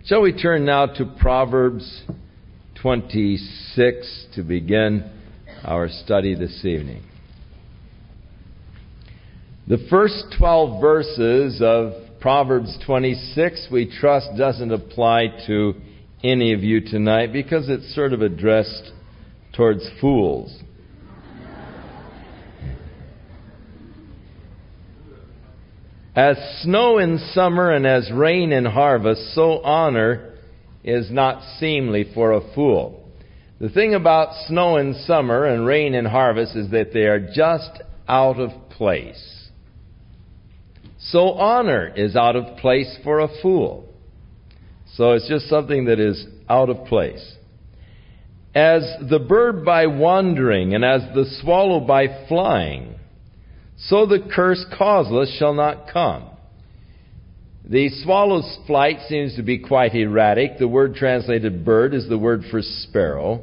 Shall we turn now to Proverbs 26 to begin our study this evening? The first 12 verses of Proverbs 26, we trust, doesn't apply to any of you tonight because it's sort of addressed towards fools. As snow in summer and as rain in harvest, so honor is not seemly for a fool. The thing about snow in summer and rain in harvest is that they are just out of place. So honor is out of place for a fool. So it's just something that is out of place. As the bird by wandering and as the swallow by flying, so the curse causeless shall not come. The swallow's flight seems to be quite erratic. The word translated bird is the word for sparrow.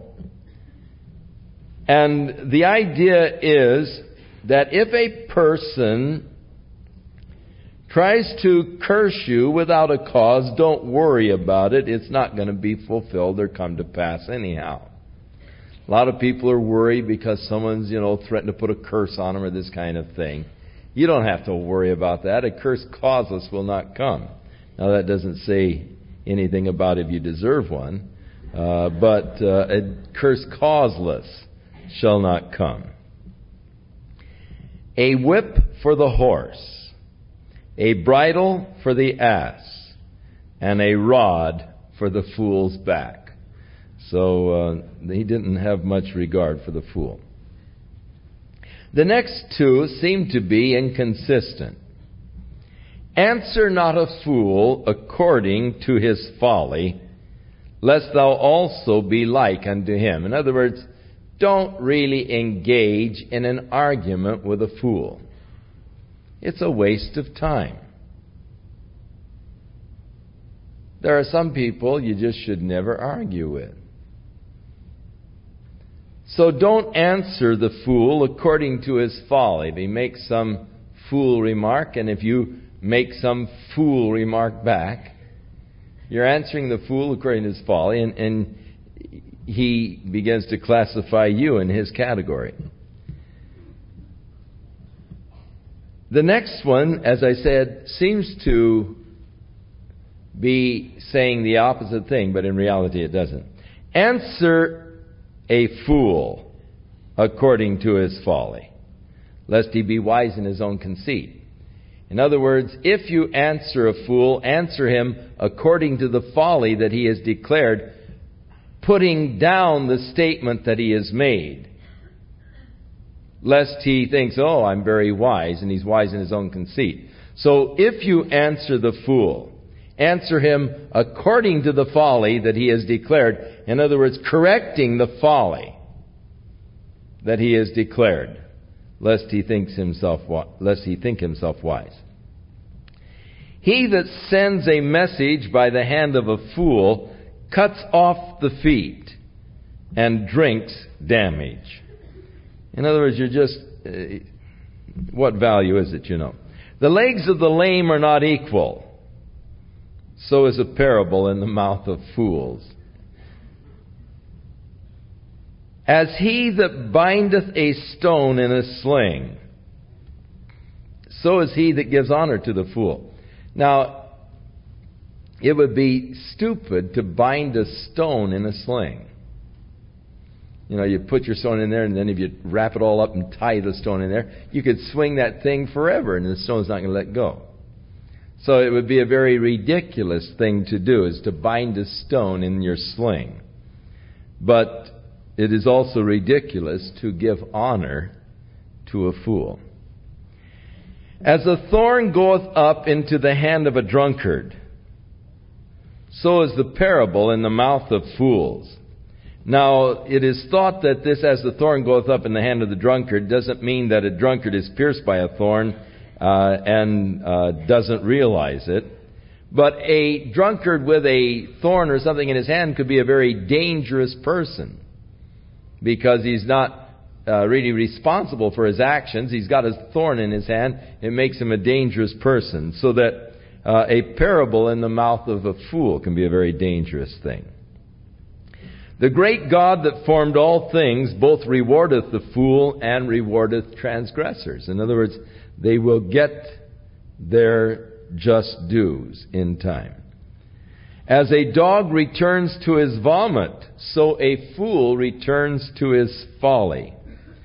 And the idea is that if a person tries to curse you without a cause, don't worry about it. It's not going to be fulfilled or come to pass anyhow. A lot of people are worried because someone's, threatened to put a curse on them or this kind of thing. You don't have to worry about that. A curse causeless will not come. Now, that doesn't say anything about if you deserve one, but a curse causeless shall not come. A whip for the horse, a bridle for the ass, and a rod for the fool's back. So he didn't have much regard for the fool. The next two seem to be inconsistent. Answer not a fool according to his folly, lest thou also be like unto him. In other words, don't really engage in an argument with a fool. It's a waste of time. There are some people you just should never argue with. So don't answer the fool according to his folly. If he makes some fool remark, and if you make some fool remark back, you're answering the fool according to his folly, and he begins to classify you in his category. The next one, as I said, seems to be saying the opposite thing, but in reality it doesn't. Answer a fool according to his folly, lest he be wise in his own conceit. In other words, if you answer a fool, answer him according to the folly that he has declared, putting down the statement that he has made, lest he thinks, oh, I'm very wise, and he's wise in his own conceit. So if you answer the fool, answer him according to the folly that he has declared. In other words, correcting the folly that he has declared, lest he think himself wise. He that sends a message by the hand of a fool cuts off the feet and drinks damage. In other words, you're just, what value is it, The legs of the lame are not equal. So is a parable in the mouth of fools. As he that bindeth a stone in a sling, so is he that gives honor to the fool. Now, it would be stupid to bind a stone in a sling. You put your stone in there, and then if you wrap it all up and tie the stone in there, you could swing that thing forever, and the stone's not going to let go. So it would be a very ridiculous thing to do, is to bind a stone in your sling. But it is also ridiculous to give honor to a fool. As a thorn goeth up into the hand of a drunkard, so is the parable in the mouth of fools. Now, it is thought that this, as the thorn goeth up in the hand of the drunkard, doesn't mean that a drunkard is pierced by a thorn and doesn't realize it. But a drunkard with a thorn or something in his hand could be a very dangerous person, because he's not really responsible for his actions. He's got his thorn in his hand. It makes him a dangerous person. So that a parable in the mouth of a fool can be a very dangerous thing. The great God that formed all things both rewardeth the fool and rewardeth transgressors. In other words, they will get their just dues in time. As a dog returns to his vomit, so a fool returns to his folly.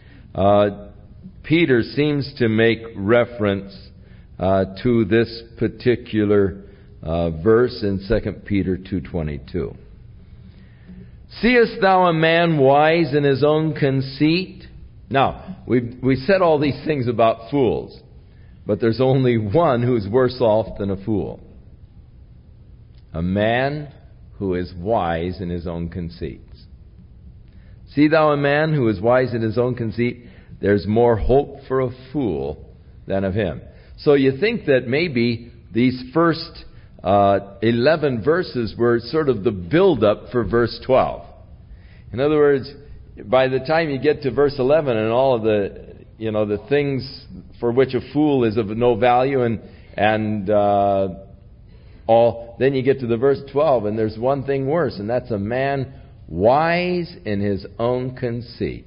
Peter seems to make reference to this particular verse in 2 Peter 2:22. Seest thou a man wise in his own conceit? Now, we said all these things about fools, but there's only one who's worse off than a fool. A man who is wise in his own conceits. See thou a man who is wise in his own conceit? There's more hope for a fool than of him. So you think that maybe these first 11 verses were sort of the build-up for verse 12. In other words, by the time you get to verse 11 and all of the things for which a fool is of no value and all, then you get to the verse 12 and there's one thing worse, and that's a man wise in his own conceits.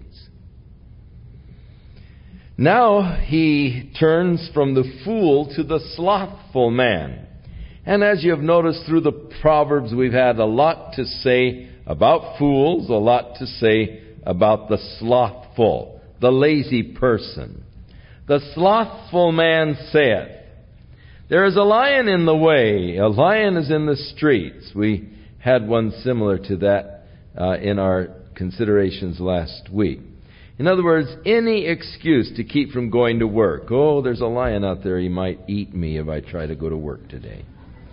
Now he turns from the fool to the slothful man. And as you have noticed through the Proverbs, we've had a lot to say about fools, a lot to say about the slothful, the lazy person. The slothful man saith, there is a lion in the way, a lion is in the streets. We had one similar to that in our considerations last week. In other words, any excuse to keep from going to work. Oh, there's a lion out there, he might eat me if I try to go to work today.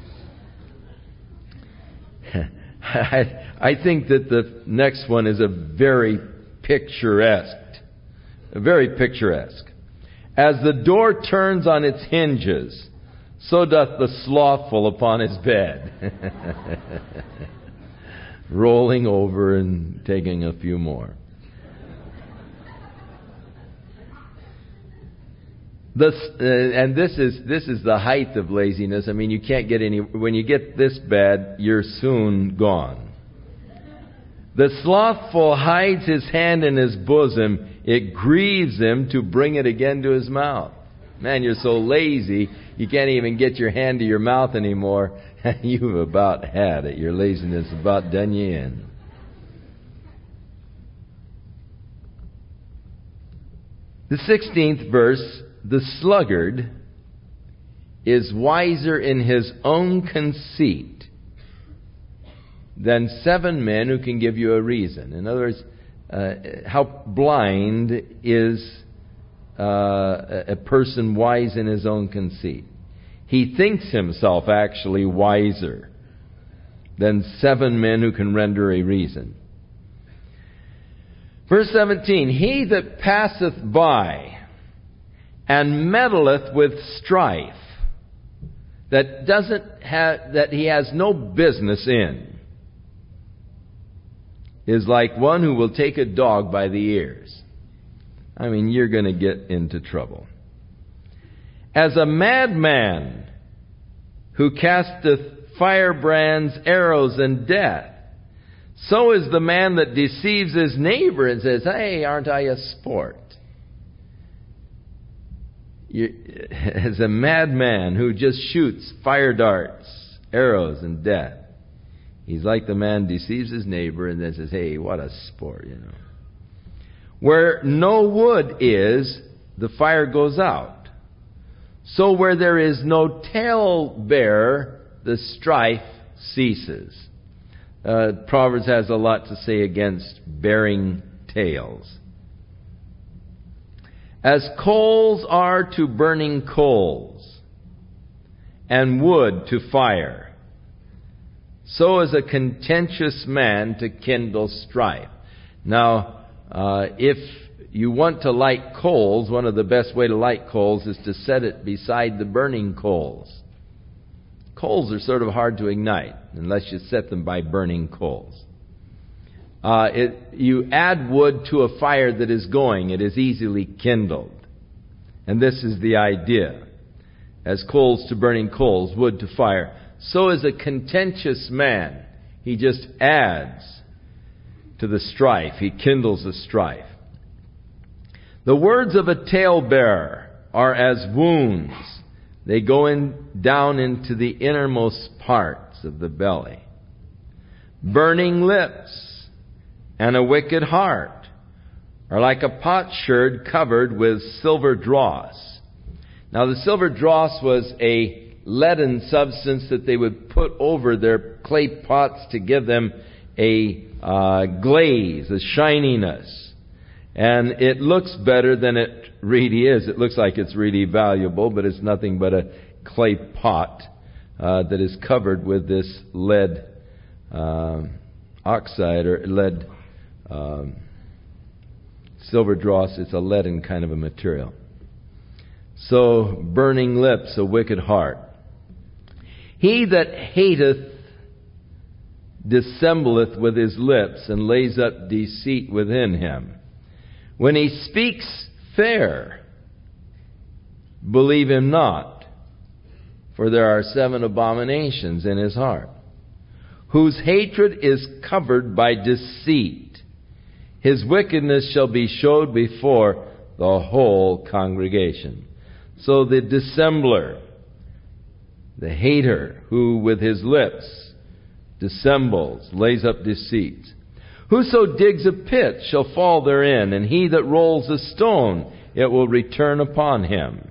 I think that the next one is a very picturesque. Very picturesque. As the door turns on its hinges, so doth the slothful upon his bed. Rolling over and taking a few more. This is the height of laziness. I mean, you can't get any. When you get this bad, you're soon gone. The slothful hides his hand in his bosom. It grieves him to bring it again to his mouth. Man, you're so lazy, you can't even get your hand to your mouth anymore. You've about had it. Your laziness about done you in. The 16th verse. The sluggard is wiser in his own conceit than 7 men who can give you a reason. In other words, how blind is a person wise in his own conceit? He thinks himself actually wiser than 7 men who can render a reason. Verse 17, he that passeth by and meddleth with strife, that he has no business in, is like one who will take a dog by the ears. I mean, you're going to get into trouble. As a madman who casteth firebrands, arrows, and death, so is the man that deceives his neighbor and says, hey, aren't I a sport? As a madman who just shoots fire darts, arrows, and death. He's like the man deceives his neighbor and then says, hey, what a sport, you know. Where no wood is, the fire goes out. So where there is no talebearer, the strife ceases. Proverbs has a lot to say against bearing tales. As coals are to burning coals, and wood to fire, so is a contentious man to kindle strife. Now, if you want to light coals, one of the best way to light coals is to set it beside the burning coals. Coals are sort of hard to ignite unless you set them by burning coals. You add wood to a fire that is going, it is easily kindled. And this is the idea. as coals to burning coals, wood to fire. So is a contentious man. He just adds to the strife. He kindles the strife. The words of a talebearer are as wounds. They go down into the innermost parts of the belly. Burning lips and a wicked heart are like a potsherd covered with silver dross. Now the silver dross was a leaden substance that they would put over their clay pots to give them a glaze, a shininess. And it looks better than it really is. It looks like it's really valuable, but it's nothing but a clay pot that is covered with this lead oxide or lead silver dross. It's a leaden kind of a material. So, burning lips, a wicked heart. He that hateth dissembleth with his lips, and lays up deceit within him. When he speaks fair, believe him not, for there are 7 abominations in his heart. Whose hatred is covered by deceit. His wickedness shall be showed before the whole congregation. So the dissembler, the hater, who with his lips dissembles, lays up deceit. Whoso digs a pit shall fall therein, and he that rolls a stone, it will return upon him.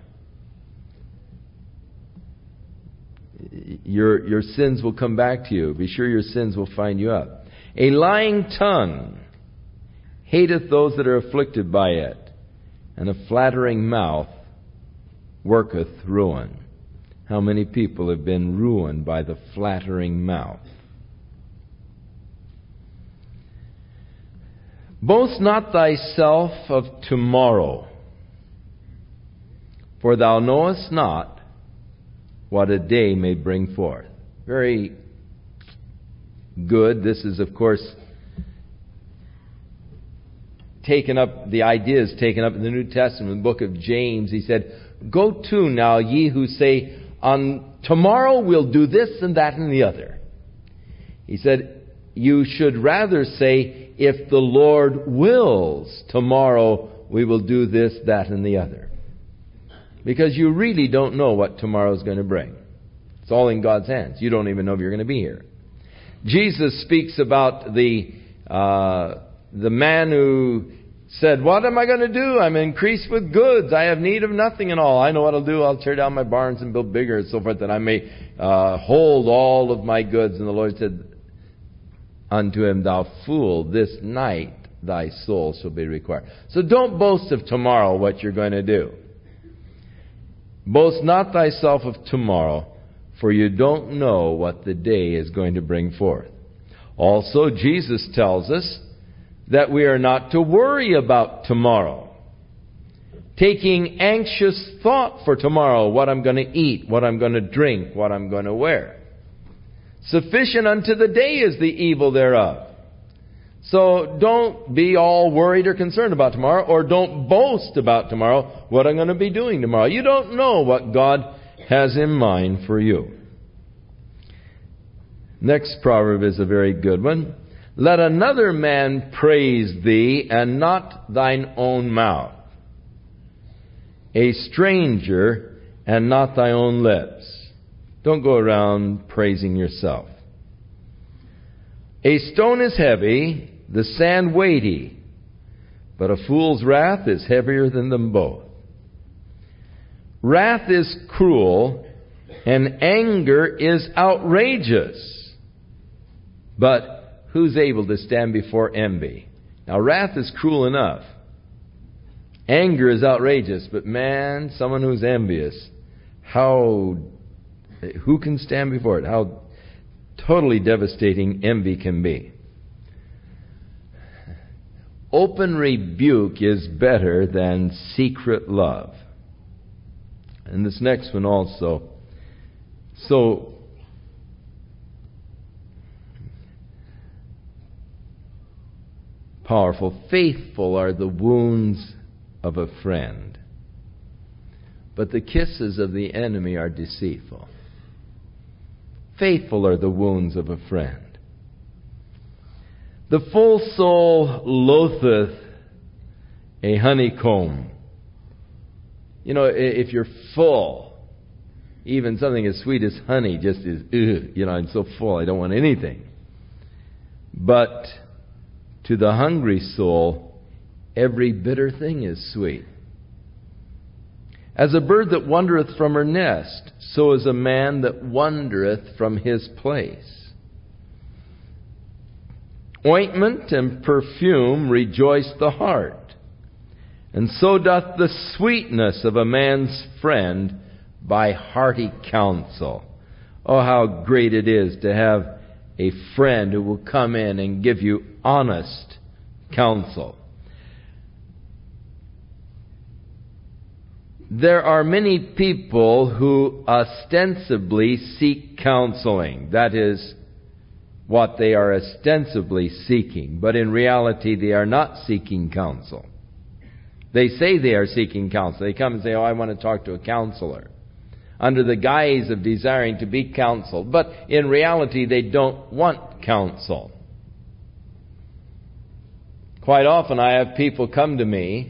Your sins will come back to you. Be sure your sins will find you up. A lying tongue hateth those that are afflicted by it, and a flattering mouth worketh ruin. How many people have been ruined by the flattering mouth? Boast not thyself of tomorrow, for thou knowest not what a day may bring forth. Very good. This is, of course, the idea is taken up in the New Testament, in the book of James. He said, "Go to now, ye who say, on tomorrow we'll do this and that and the other." He said, you should rather say, if the Lord wills, tomorrow we will do this, that, and the other. Because you really don't know what tomorrow is going to bring. It's all in God's hands. You don't even know if you're going to be here. Jesus speaks about the man who said, "What am I going to do? I'm increased with goods. I have need of nothing and all. I know what I'll do. I'll tear down my barns and build bigger and so forth, that I may hold all of my goods." And the Lord said unto him, "Thou fool, this night thy soul shall be required." So don't boast of tomorrow what you're going to do. Boast not thyself of tomorrow, for you don't know what the day is going to bring forth. Also, Jesus tells us that we are not to worry about tomorrow, taking anxious thought for tomorrow, what I'm going to eat, what I'm going to drink, what I'm going to wear. Sufficient unto the day is the evil thereof. So don't be all worried or concerned about tomorrow, or don't boast about tomorrow, what I'm going to be doing tomorrow. You don't know what God has in mind for you. Next proverb is a very good one. Let another man praise thee, and not thine own mouth. A stranger, and not thy own lips. Don't go around praising yourself. A stone is heavy, the sand weighty, but a fool's wrath is heavier than them both. Wrath is cruel, and anger is outrageous. But who's able to stand before envy? Now, wrath is cruel enough. Anger is outrageous, but man, someone who's envious, who can stand before it? How totally devastating envy can be. Open rebuke is better than secret love. And this next one also. So, powerful. Faithful are the wounds of a friend, but the kisses of the enemy are deceitful. Faithful are the wounds of a friend. The full soul loatheth a honeycomb. You know, if you're full, even something as sweet as honey just is, I'm so full, I don't want anything. But to the hungry soul, every bitter thing is sweet. As a bird that wandereth from her nest, so is a man that wandereth from his place. Ointment and perfume rejoice the heart, and so doth the sweetness of a man's friend by hearty counsel. Oh, how great it is to have a friend who will come in and give you honest counsel. There are many people who ostensibly seek counseling. That is what they are ostensibly seeking. But in reality, they are not seeking counsel. They say they are seeking counsel. They come and say, I want to talk to a counselor, under the guise of desiring to be counseled. But in reality, they don't want counsel. Quite often I have people come to me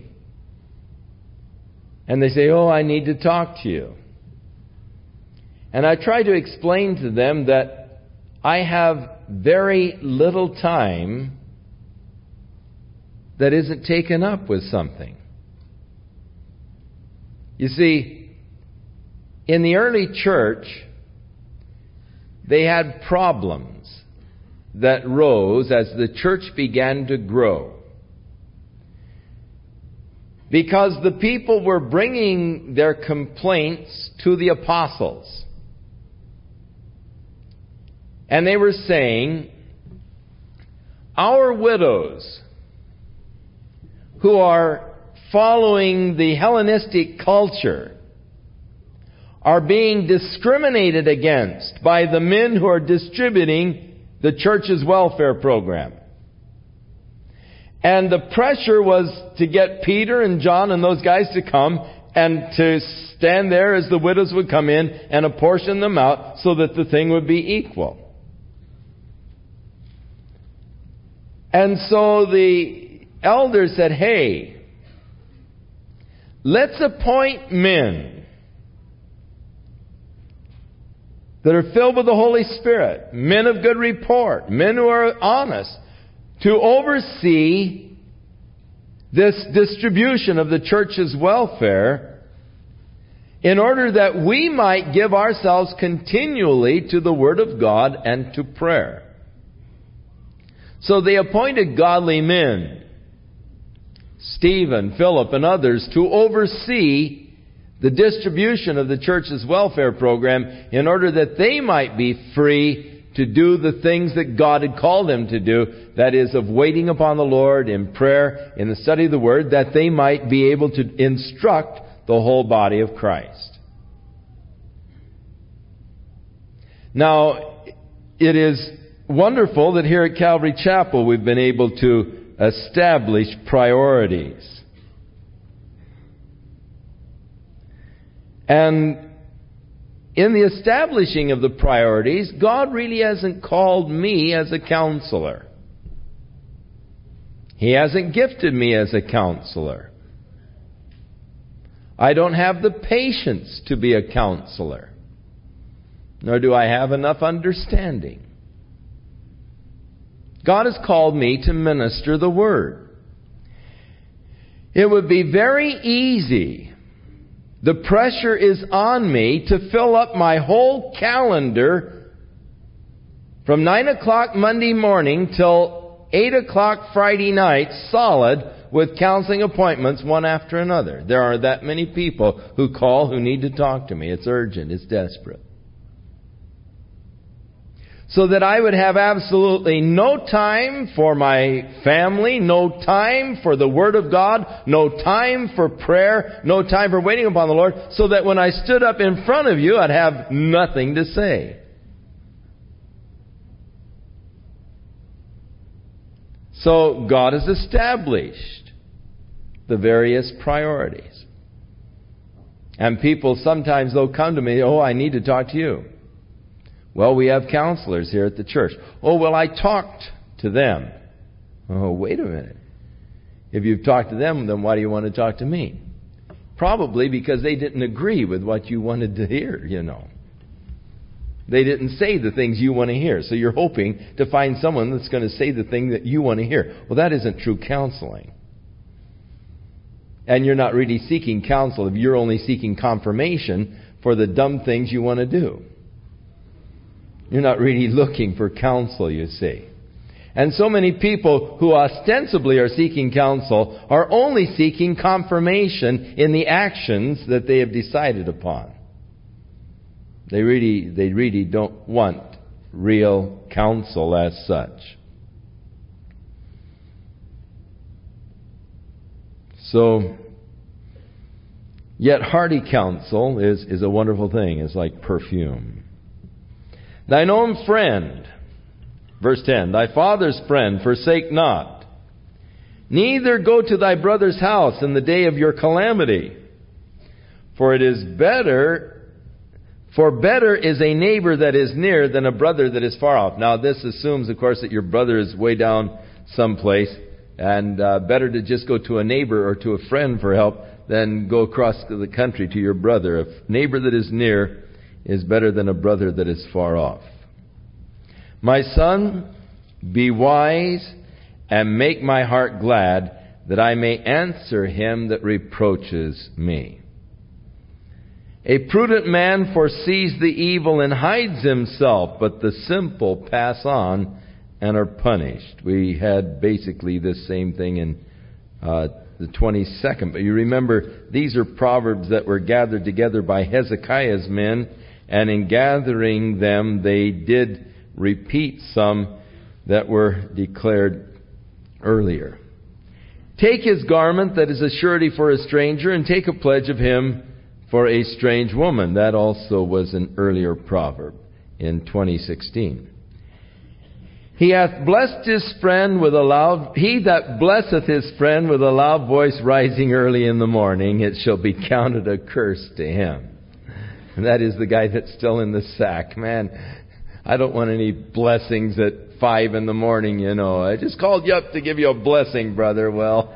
and they say, I need to talk to you. And I try to explain to them that I have very little time that isn't taken up with something. You see, in the early church, they had problems that rose as the church began to grow. Because the people were bringing their complaints to the apostles. And they were saying, our widows who are following the Hellenistic culture are being discriminated against by the men who are distributing the church's welfare program. And the pressure was to get Peter and John and those guys to come and to stand there as the widows would come in and apportion them out so that the thing would be equal. And so the elders said, hey, let's appoint men that are filled with the Holy Spirit, men of good report, men who are honest, to oversee this distribution of the church's welfare in order that we might give ourselves continually to the Word of God and to prayer. So they appointed godly men, Stephen, Philip, and others, to oversee the distribution of the church's welfare program in order that they might be free to do the things that God had called them to do, that is, of waiting upon the Lord in prayer, in the study of the Word, that they might be able to instruct the whole body of Christ. Now, it is wonderful that here at Calvary Chapel we've been able to establish priorities. And in the establishing of the priorities, God really hasn't called me as a counselor. He hasn't gifted me as a counselor. I don't have the patience to be a counselor, nor do I have enough understanding. God has called me to minister the Word. It would be very easy. The pressure is on me to fill up my whole calendar from 9 o'clock Monday morning till 8 o'clock Friday night, solid, with counseling appointments one after another. There are that many people who call who need to talk to me. It's urgent. It's desperate. So that I would have absolutely no time for my family, no time for the Word of God, no time for prayer, no time for waiting upon the Lord, so that when I stood up in front of you, I'd have nothing to say. So God has established the various priorities. And people sometimes, they'll come to me, I need to talk to you. Well, we have counselors here at the church. I talked to them. Wait a minute. If you've talked to them, then why do you want to talk to me? Probably because they didn't agree with what you wanted to hear, They didn't say the things you want to hear. So you're hoping to find someone that's going to say the thing that you want to hear. Well, that isn't true counseling. And you're not really seeking counsel if you're only seeking confirmation for the dumb things you want to do. You're not really looking for counsel, you see. And so many people who ostensibly are seeking counsel are only seeking confirmation in the actions that they have decided upon. They really don't want real counsel as such. So, yet hearty counsel is a wonderful thing. It's like perfume. Thine own friend, verse 10, thy father's friend forsake not. Neither go to thy brother's house in the day of your calamity. For better is a neighbor that is near than a brother that is far off. Now this assumes, of course, that your brother is way down someplace. And better to just go to a neighbor or to a friend for help than go across the country to your brother. A neighbor that is near is better than a brother that is far off. My son, be wise and make my heart glad, that I may answer him that reproaches me. A prudent man foresees the evil and hides himself, but the simple pass on and are punished. We had basically this same thing in the 22nd. But you remember, these are proverbs that were gathered together by Hezekiah's men, and in gathering them, they did repeat some that were declared earlier. Take his garment that is a surety for a stranger, and take a pledge of him for a strange woman. That also was an earlier proverb in 2016. He that blesseth his friend with a loud voice rising early in the morning, it shall be counted a curse to him. And that is the guy that's still in the sack. Man, I don't want any blessings at 5 in the morning, I just called you up to give you a blessing, brother. Well,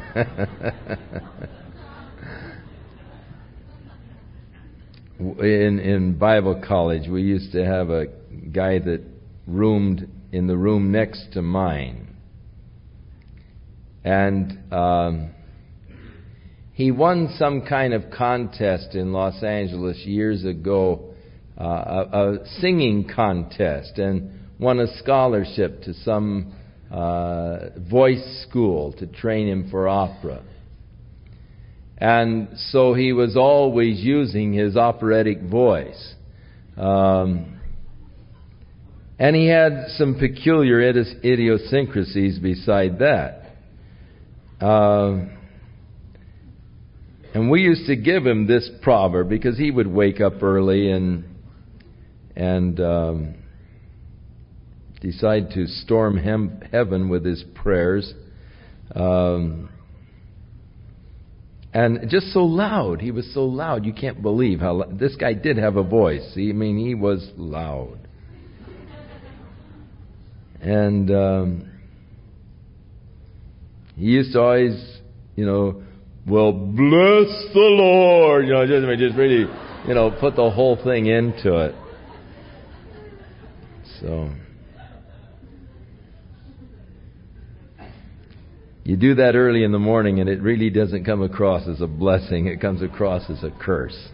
in Bible college, we used to have a guy that roomed in the room next to mine. And he won some kind of contest in Los Angeles years ago, a singing contest, and won a scholarship to some voice school to train him for opera. And so he was always using his operatic voice. And he had some peculiar idiosyncrasies beside that. And we used to give him this proverb because he would wake up early and decide to storm heaven with his prayers. And just so loud. He was so loud. You can't believe how this guy did have a voice. He was loud. And he used to always, well, bless the Lord. Just really, put the whole thing into it. So you do that early in the morning, and it really doesn't come across as a blessing. It comes across as a curse.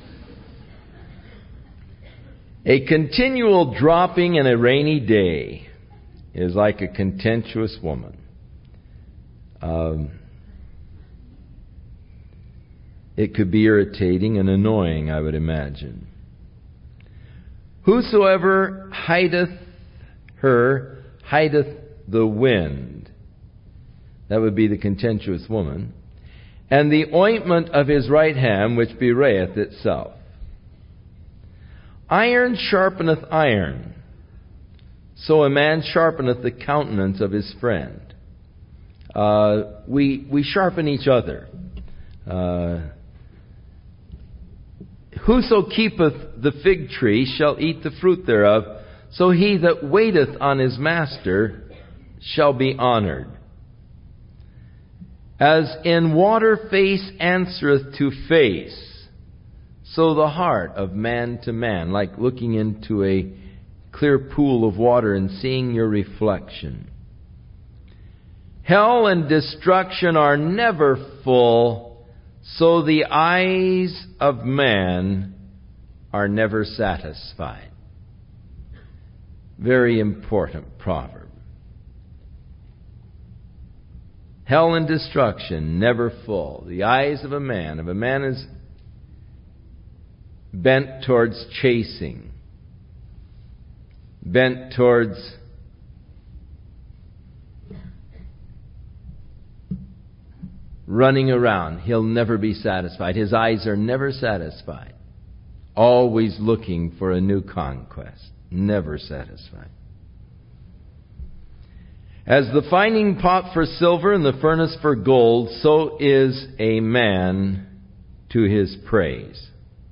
A continual dropping in a rainy day is like a contentious woman. It could be irritating and annoying, I would imagine. Whosoever hideth her, hideth the wind. That would be the contentious woman. And the ointment of his right hand, which bewrayeth itself. Iron sharpeneth iron. So a man sharpeneth the countenance of his friend. We sharpen each other. Whoso keepeth the fig tree shall eat the fruit thereof, so he that waiteth on his master shall be honored. As in water face answereth to face, so the heart of man to man, like looking into a clear pool of water and seeing your reflection. Hell and destruction are never full, so the eyes of man are never satisfied. Very important proverb. Hell and destruction never full. The eyes of a man, if a man is bent towards chasing, bent towards running around, he'll never be satisfied. His eyes are never satisfied. Always looking for a new conquest. Never satisfied. As the finding pot for silver and the furnace for gold, so is a man to his praise.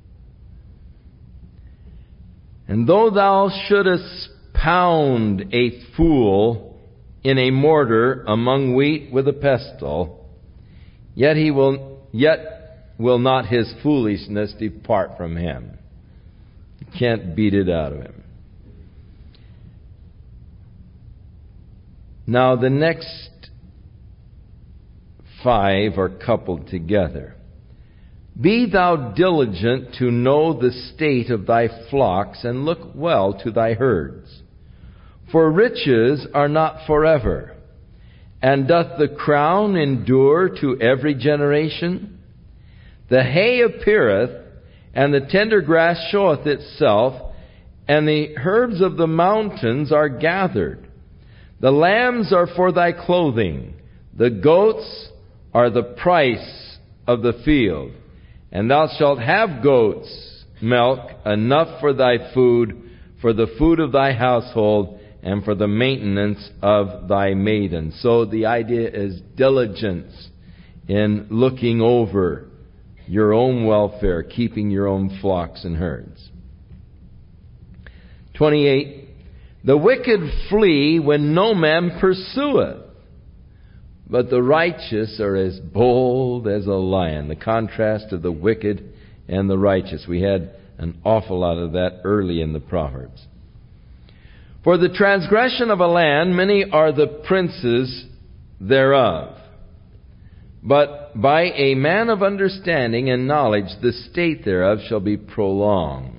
And though thou shouldest pound a fool in a mortar among wheat with a pestle, yet will not his foolishness depart from him. You can't beat it out of him. Now the next 5 are coupled together. Be thou diligent to know the state of thy flocks, and look well to thy herds. For riches are not forever, and doth the crown endure to every generation? The hay appeareth, and the tender grass showeth itself, and the herbs of the mountains are gathered. The lambs are for thy clothing, the goats are the price of the field. And thou shalt have goats' milk enough for thy food, for the food of thy household, and for the maintenance of thy maidens. So the idea is diligence in looking over your own welfare, keeping your own flocks and herds. 28. The wicked flee when no man pursueth, but the righteous are as bold as a lion. The contrast of the wicked and the righteous. We had an awful lot of that early in the Proverbs. For the transgression of a land, many are the princes thereof. But by a man of understanding and knowledge, the state thereof shall be prolonged.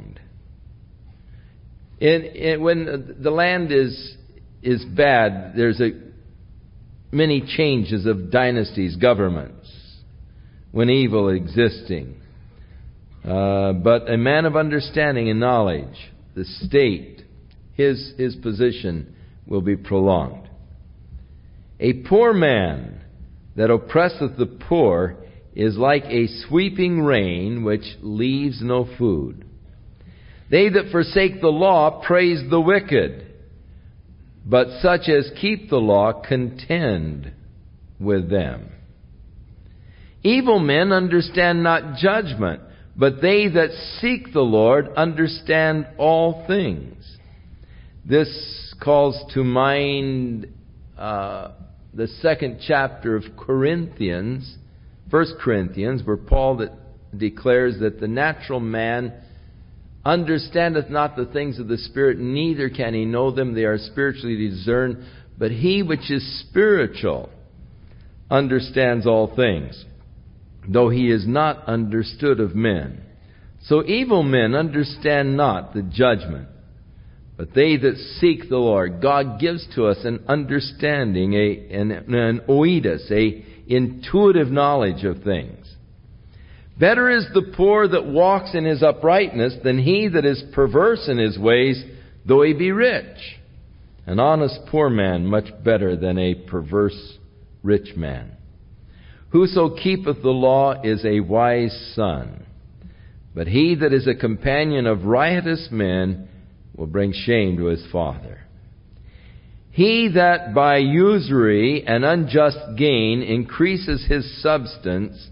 When the land is bad, there's many changes of dynasties, governments, when evil existing. But a man of understanding and knowledge, the state, his position will be prolonged. A poor man that oppresseth the poor is like a sweeping rain which leaves no food. They that forsake the law praise the wicked, but such as keep the law contend with them. Evil men understand not judgment, but they that seek the Lord understand all things. This calls to mind the 2nd chapter of Corinthians, 1 Corinthians, where Paul declares that the natural man understandeth not the things of the Spirit, neither can he know them. They are spiritually discerned. But he which is spiritual understands all things, though he is not understood of men. So evil men understand not the judgment, but they that seek the Lord. God gives to us an understanding, an oidus, a intuitive knowledge of things. Better is the poor that walks in his uprightness than he that is perverse in his ways, though he be rich. An honest poor man much better than a perverse rich man. Whoso keepeth the law is a wise son, but he that is a companion of riotous men will bring shame to his father. He that by usury and unjust gain increases his substance,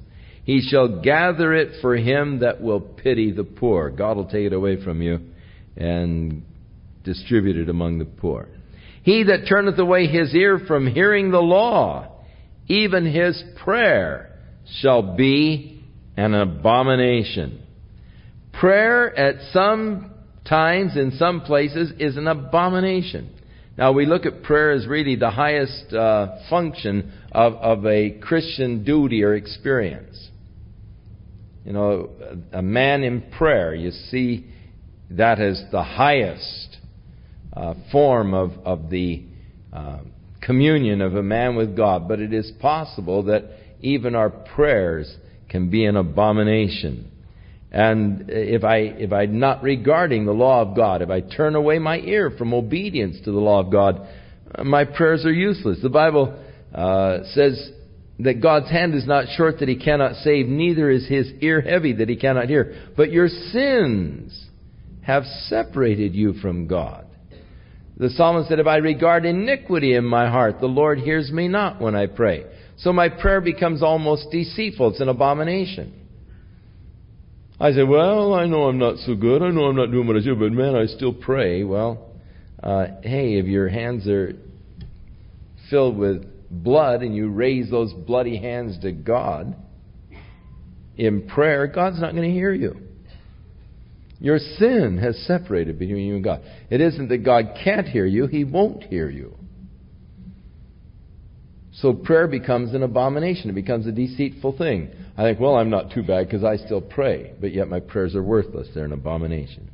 He shall gather it for him that will pity the poor. God will take it away from you and distribute it among the poor. He that turneth away his ear from hearing the law, even his prayer shall be an abomination. Prayer at some times, in some places, is an abomination. Now we look at prayer as really the highest function of a Christian duty or experience. You know, a man in prayer, you see that as the highest form of the communion of a man with God. But it is possible that even our prayers can be an abomination. And if I'm not regarding the law of God, if I turn away my ear from obedience to the law of God, my prayers are useless. The Bible says that God's hand is not short that He cannot save, neither is His ear heavy that He cannot hear. But your sins have separated you from God. The psalmist said, if I regard iniquity in my heart, the Lord hears me not when I pray. So my prayer becomes almost deceitful. It's an abomination. I say, well, I know I'm not so good. I know I'm not doing what I should, but man, I still pray. Well, hey, if your hands are filled with blood and you raise those bloody hands to God in prayer, God's not going to hear you. Your sin has separated between you and God. It isn't that God can't hear you. He won't hear you. So prayer becomes an abomination. It becomes a deceitful thing. I think, well, I'm not too bad because I still pray. But yet my prayers are worthless. They're an abomination.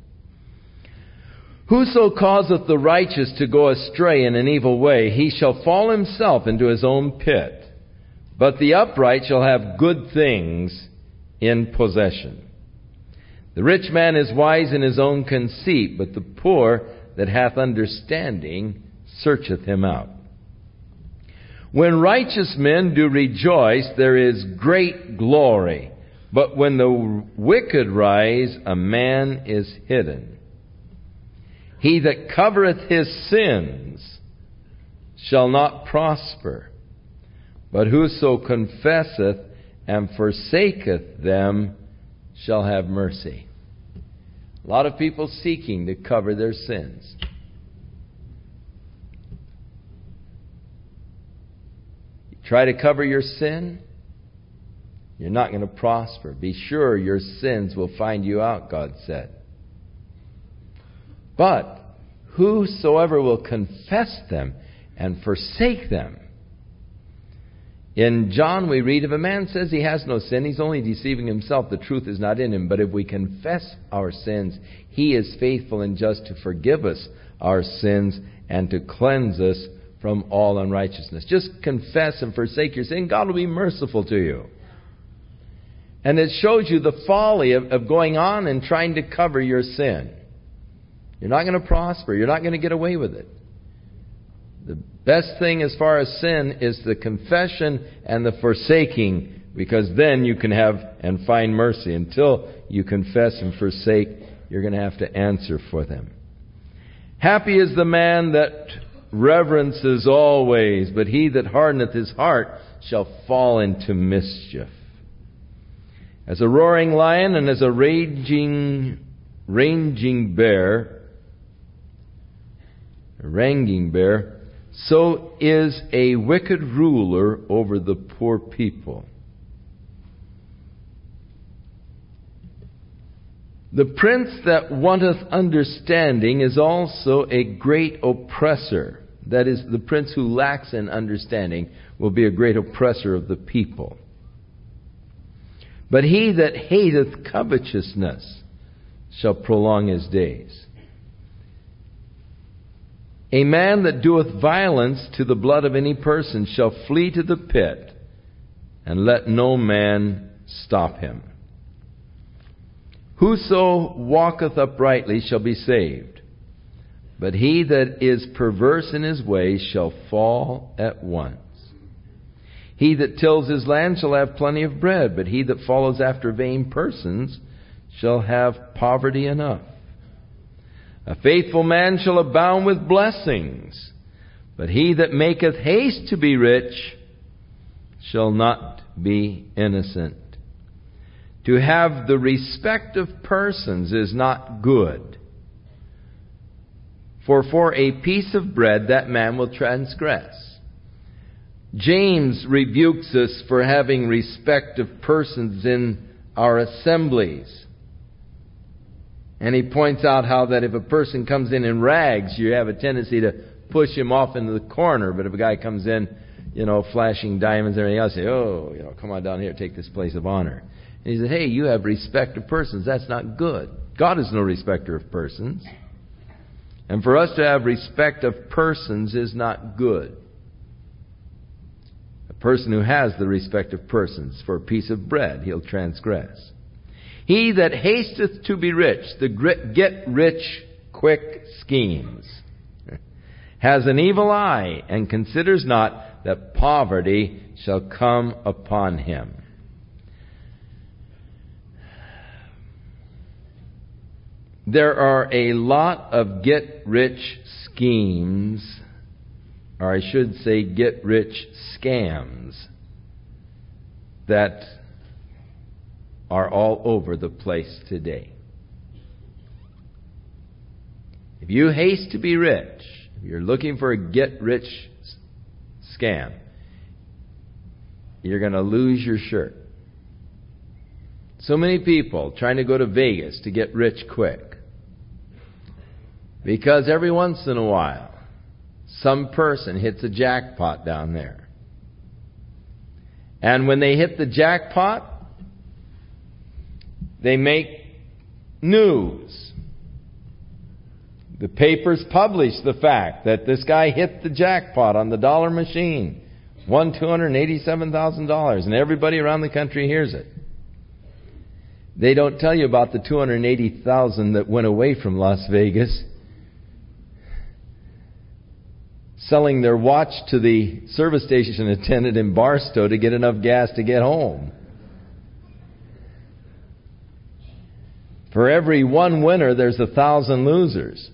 Whoso causeth the righteous to go astray in an evil way, he shall fall himself into his own pit. But the upright shall have good things in possession. The rich man is wise in his own conceit, but the poor that hath understanding searcheth him out. When righteous men do rejoice, there is great glory. But when the wicked rise, a man is hidden. He that covereth his sins shall not prosper. But whoso confesseth and forsaketh them shall have mercy. A lot of people seeking to cover their sins. Try to cover your sin, you're not going to prosper. Be sure your sins will find you out, God said. But whosoever will confess them and forsake them. In John we read, if a man says he has no sin, he's only deceiving himself. The truth is not in him. But if we confess our sins, He is faithful and just to forgive us our sins and to cleanse us from all unrighteousness. Just confess and forsake your sin. God will be merciful to you. And it shows you the folly of going on and trying to cover your sin. You're not going to prosper. You're not going to get away with it. The best thing as far as sin is the confession and the forsaking, because then you can have and find mercy. Until you confess and forsake, you're going to have to answer for them. Happy is the man that reverences always, but he that hardeneth his heart shall fall into mischief. As a roaring lion and as a ranging bear, so is a wicked ruler over the poor people. The prince that wanteth understanding is also a great oppressor. That is, the prince who lacks in understanding will be a great oppressor of the people. But he that hateth covetousness shall prolong his days. A man that doeth violence to the blood of any person shall flee to the pit, and let no man stop him. Whoso walketh uprightly shall be saved, but he that is perverse in his way shall fall at once. He that tills his land shall have plenty of bread, but he that follows after vain persons shall have poverty enough. A faithful man shall abound with blessings, but he that maketh haste to be rich shall not be innocent. To have the respect of persons is not good. For a piece of bread that man will transgress. James rebukes us for having respect of persons in our assemblies. And he points out how that if a person comes in rags, you have a tendency to push him off into the corner. But if a guy comes in, flashing diamonds and everything else, say, come on down here, take this place of honor. And he said, hey, you have respect of persons. That's not good. God is no respecter of persons. And for us to have respect of persons is not good. A person who has the respect of persons for a piece of bread, he'll transgress. He that hasteth to be rich, the get-rich-quick schemes, has an evil eye, and considers not that poverty shall come upon him. There are a lot of get-rich schemes, or I should say get-rich scams, that are all over the place today. If you haste to be rich, if you're looking for a get-rich scam, you're going to lose your shirt. So many people trying to go to Vegas to get rich quick. Because every once in a while, some person hits a jackpot down there. And when they hit the jackpot, they make news. The papers publish the fact that this guy hit the jackpot on the dollar machine, won $287,000, and everybody around the country hears it. They don't tell you about the $280,000 that went away from Las Vegas, selling their watch to the service station attendant in Barstow to get enough gas to get home. For every one winner, there's 1,000 losers.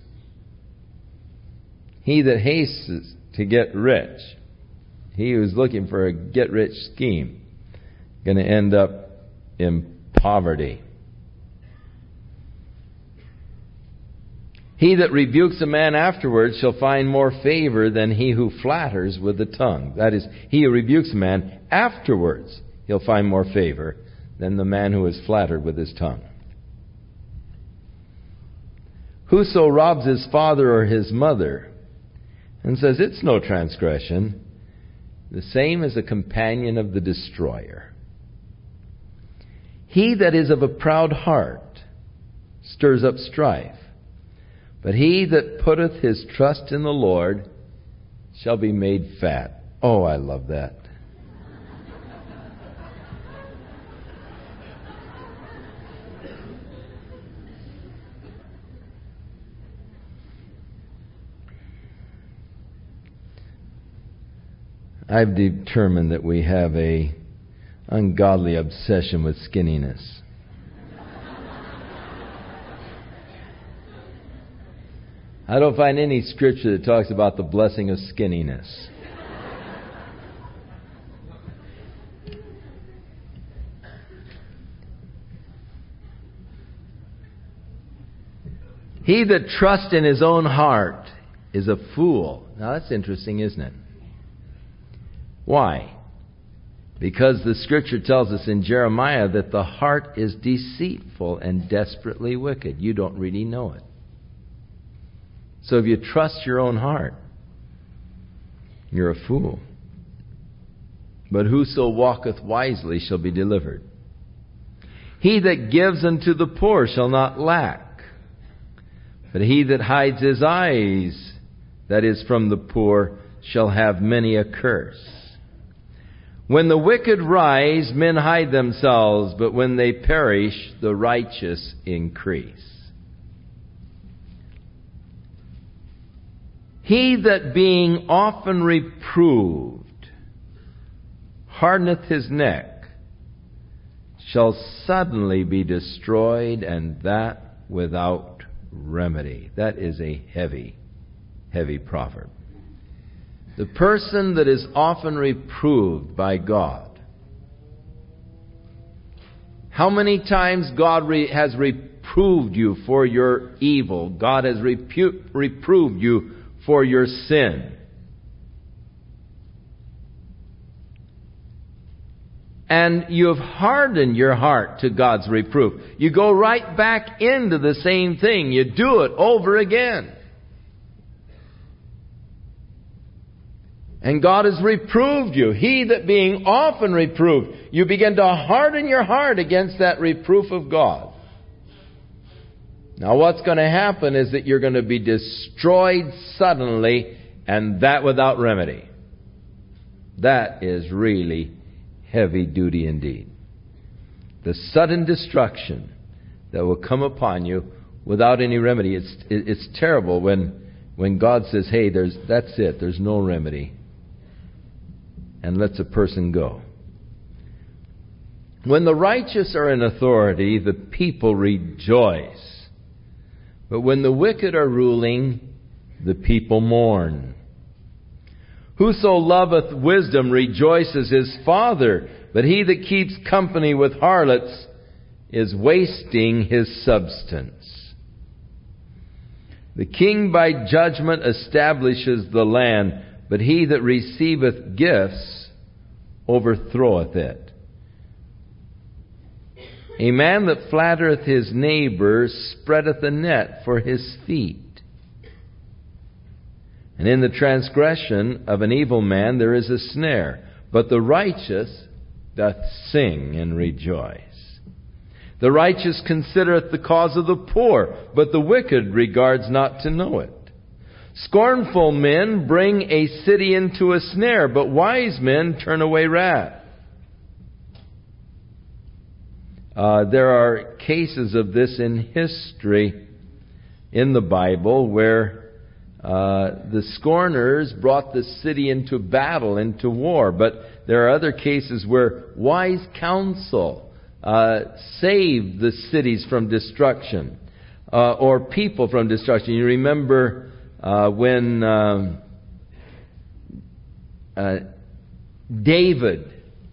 He that hastes to get rich, he who's looking for a get-rich scheme, going to end up in poverty. He that rebukes a man afterwards shall find more favor than he who flatters with the tongue. That is, he who rebukes a man afterwards, he'll find more favor than the man who is flattered with his tongue. Whoso robs his father or his mother and says, it's no transgression, the same is a companion of the destroyer. He that is of a proud heart stirs up strife, but he that putteth his trust in the Lord shall be made fat. Oh, I love that. I've determined that we have a ungodly obsession with skinniness. I don't find any scripture that talks about the blessing of skinniness. He that trusts in his own heart is a fool. Now that's interesting, isn't it? Why? Because the Scripture tells us in Jeremiah that the heart is deceitful and desperately wicked. You don't really know it. So if you trust your own heart, you're a fool. But whoso walketh wisely shall be delivered. He that gives unto the poor shall not lack. But he that hides his eyes, that is from the poor, shall have many a curse. When the wicked rise, men hide themselves, but when they perish, the righteous increase. He that being often reproved hardeneth his neck shall suddenly be destroyed, and that without remedy. That is a heavy, heavy proverb. The person that is often reproved by God, How many times God has reproved you for your evil? God has reproved you for your sin. And you have hardened your heart to God's reproof. You go right back into the same thing. You do it over again. And God has reproved you. He that being often reproved, you begin to harden your heart against that reproof of God. Now what's going to happen is that you're going to be destroyed suddenly, and that without remedy. That is really heavy duty indeed. The sudden destruction that will come upon you without any remedy. It's terrible when God says, hey, that's it, there's no remedy, and lets a person go. When the righteous are in authority, the people rejoice. But when the wicked are ruling, the people mourn. Whoso loveth wisdom rejoices his father, but he that keeps company with harlots is wasting his substance. The king by judgment establishes the land, but he that receiveth gifts overthroweth it. A man that flattereth his neighbor spreadeth a net for his feet. And in the transgression of an evil man there is a snare, but the righteous doth sing and rejoice. The righteous considereth the cause of the poor, but the wicked regards not to know it. Scornful men bring a city into a snare, but wise men turn away wrath. There are cases of this in history in the Bible where the scorners brought the city into battle, into war. But there are other cases where wise counsel saved the cities from destruction, or people from destruction. You remember when David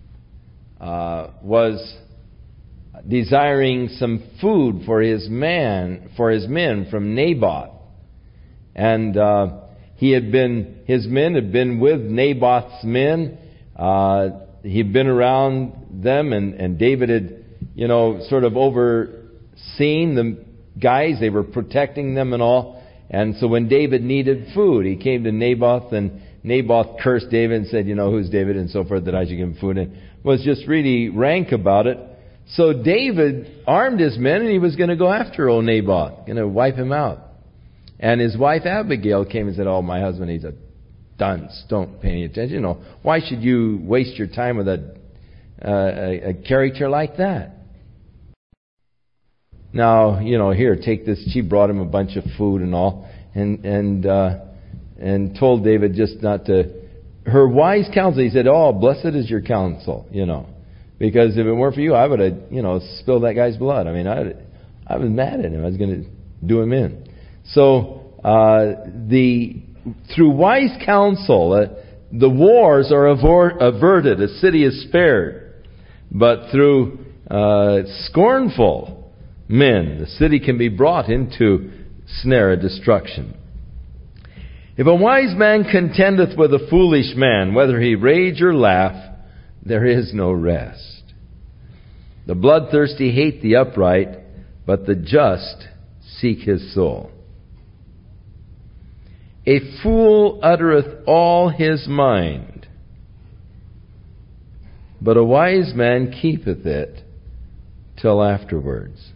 was desiring some food for his men from Naboth. And his men had been with Naboth's men. He'd been around them, and David had, sort of overseen the guys. They were protecting them and all. And so when David needed food, he came to Naboth, and Naboth cursed David and said, who's David, and so forth, that I should give him food. And was just really rank about it. So David armed his men, and he was going to go after old Naboth, going to wipe him out. And his wife Abigail came and said, oh, my husband, he's a dunce. Don't pay any attention. Why should you waste your time with a character like that? Now, here, take this. She brought him a bunch of food and all, and told David just not to. Her wise counsel, he said, oh, blessed is your counsel, because if it weren't for you, I would have, spilled that guy's blood. I mean, I was mad at him. I was going to do him in. So, through wise counsel, the wars are averted. A city is spared. But through scornful men, the city can be brought into snare of destruction. If a wise man contendeth with a foolish man, whether he rage or laugh, there is no rest. The bloodthirsty hate the upright, but the just seek his soul. A fool uttereth all his mind, but a wise man keepeth it till afterwards.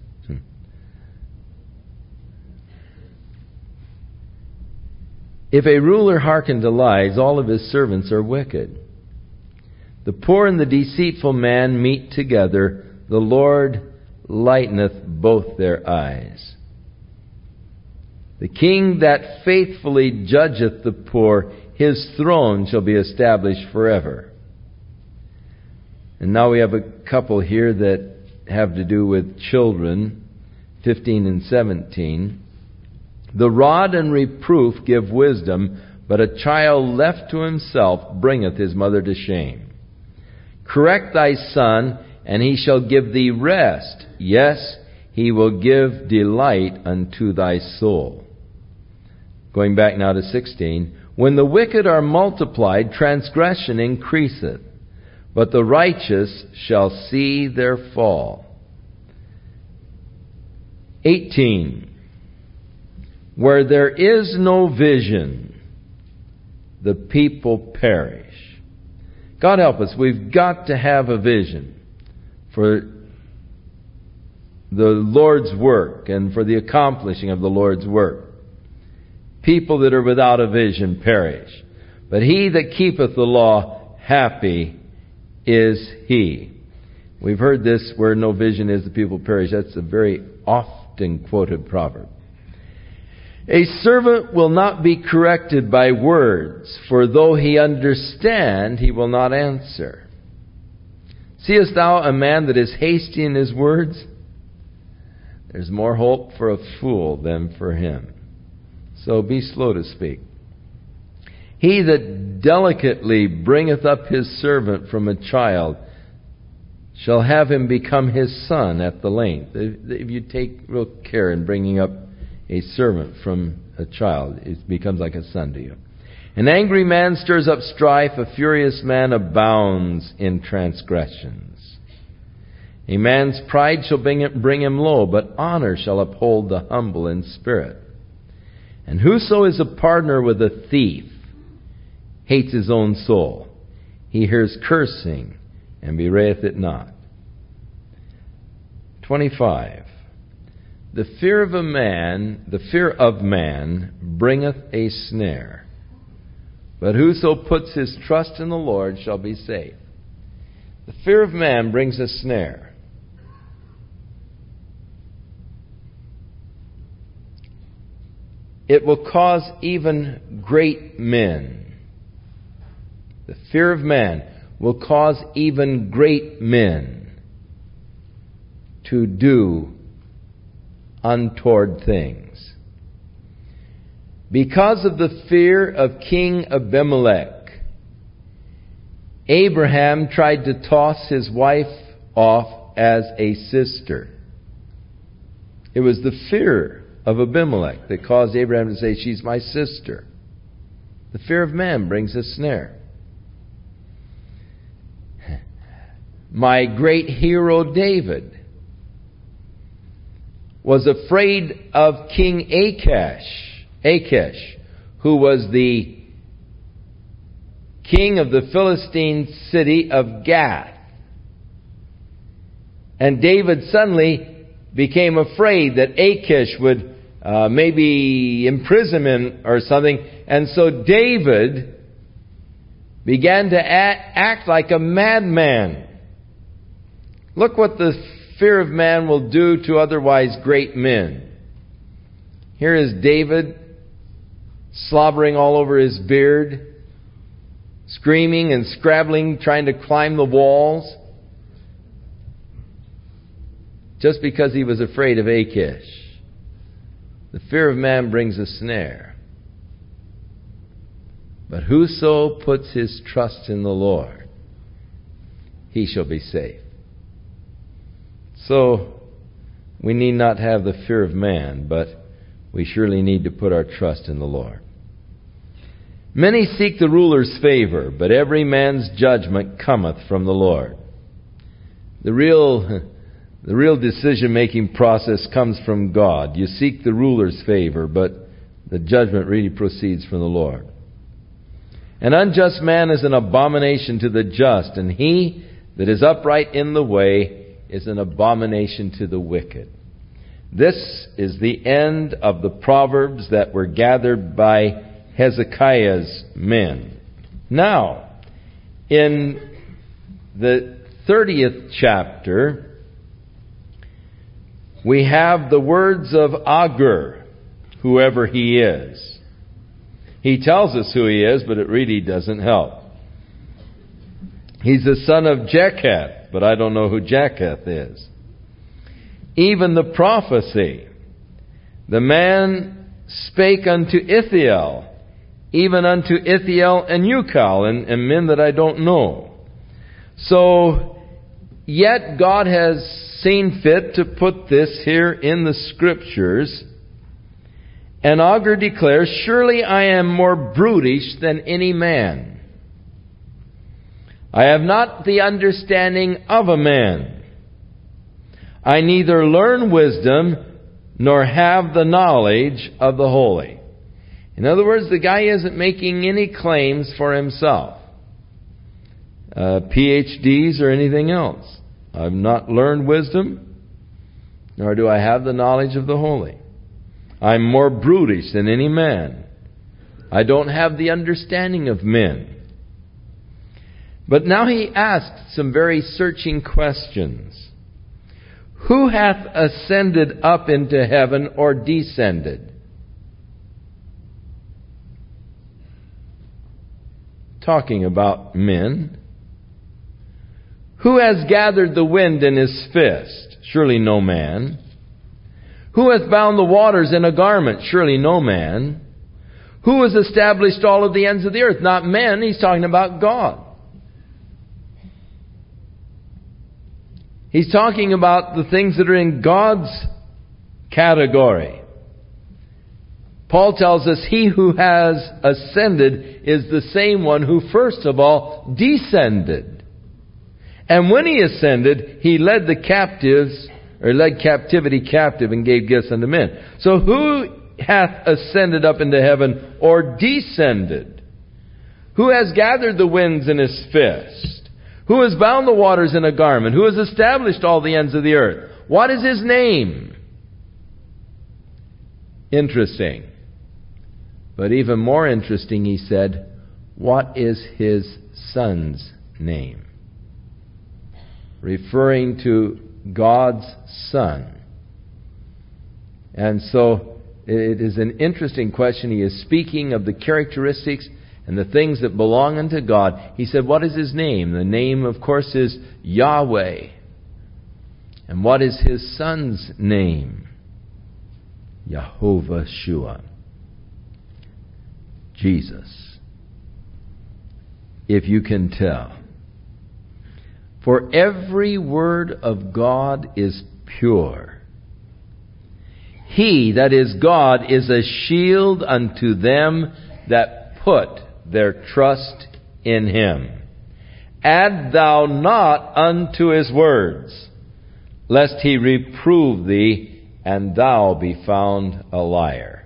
If a ruler hearken to lies, all of his servants are wicked. The poor and the deceitful man meet together. The Lord lighteneth both their eyes. The king that faithfully judgeth the poor, his throne shall be established forever. And now we have a couple here that have to do with children, 15 and 17. The rod and reproof give wisdom, but a child left to himself bringeth his mother to shame. Correct thy son, and he shall give thee rest. Yes, he will give delight unto thy soul. Going back now to 16. When the wicked are multiplied, transgression increaseth, but the righteous shall see their fall. 18. Where there is no vision, the people perish. God help us, we've got to have a vision for the Lord's work and for the accomplishing of the Lord's work. People that are without a vision perish. But he that keepeth the law, happy is he. We've heard this, where no vision is, the people perish. That's a very often quoted proverb. A servant will not be corrected by words, for though he understand, he will not answer. Seest thou a man that is hasty in his words? There's more hope for a fool than for him. So be slow to speak. He that delicately bringeth up his servant from a child shall have him become his son at the length. If you take real care in bringing up a servant from a child, it becomes like a son to you. An angry man stirs up strife, a furious man abounds in transgressions. A man's pride shall bring him low, but honor shall uphold the humble in spirit. And whoso is a partner with a thief hates his own soul. He hears cursing and bewrayeth it not. 25. The fear of man bringeth a snare, but whoso puts his trust in the Lord shall be safe. The fear of man brings a snare. It will cause even great men. The fear of man will cause even great men to do untoward things. Because of the fear of King Abimelech, Abraham tried to toss his wife off as a sister. It was the fear of Abimelech that caused Abraham to say, she's my sister. The fear of man brings a snare. My great hero David was afraid of King Achish, who was the king of the Philistine city of Gath. And David suddenly became afraid that Achish would maybe imprison him or something. And so David began to act like a madman. Look what the fear of man will do to otherwise great men. Here is David slobbering all over his beard, screaming and scrabbling, trying to climb the walls, just because he was afraid of Achish. The fear of man brings a snare. But whoso puts his trust in the Lord, he shall be safe. So, we need not have the fear of man, but we surely need to put our trust in the Lord. Many seek the ruler's favor, but every man's judgment cometh from the Lord. The real decision-making process comes from God. You seek the ruler's favor, but the judgment really proceeds from the Lord. An unjust man is an abomination to the just, and he that is upright in the way is an abomination to the wicked. This is the end of the proverbs that were gathered by Hezekiah's men. Now, in the 30th chapter, we have the words of Agur, whoever he is. He tells us who he is, but it really doesn't help. He's the son of Japheth, but I don't know who Japheth is. Even the prophecy, the man spake unto Ithiel, even unto Ithiel and Ucal, and men that I don't know. So, Yet God has seen fit to put this here in the Scriptures. And Agur declares, "Surely I am more brutish than any man. I have not the understanding of a man. I neither learn wisdom nor have the knowledge of the holy." In other words, the guy isn't making any claims for himself. PhDs or anything else. I've not learned wisdom, nor do I have the knowledge of the holy. I'm more brutish than any man. I don't have the understanding of men. But now he asked some very searching questions. Who hath ascended up into heaven or descended? Talking about men. Who has gathered the wind in his fist? Surely no man. Who hath bound the waters in a garment? Surely no man. Who has established all of the ends of the earth? Not men, he's talking about God. He's talking about the things that are in God's category. Paul tells us he who has ascended is the same one who first of all descended. And when he ascended, he led the captives, or led captivity captive and gave gifts unto men. So who hath ascended up into heaven or descended? Who has gathered the winds in his fist? Who has bound the waters in a garment? Who has established all the ends of the earth? What is his name? Interesting. But even more interesting, he said, what is his son's name? Referring to God's Son. And so it is an interesting question. He is speaking of the characteristics and the things that belong unto God. He said, what is his name? The name, of course, is Yahweh. And what is his Son's name? Yehovah Shua. Jesus. If you can tell. For every word of God is pure. He, that is God, is a shield unto them that put their trust in him. Add thou not unto his words, lest he reprove thee, and thou be found a liar.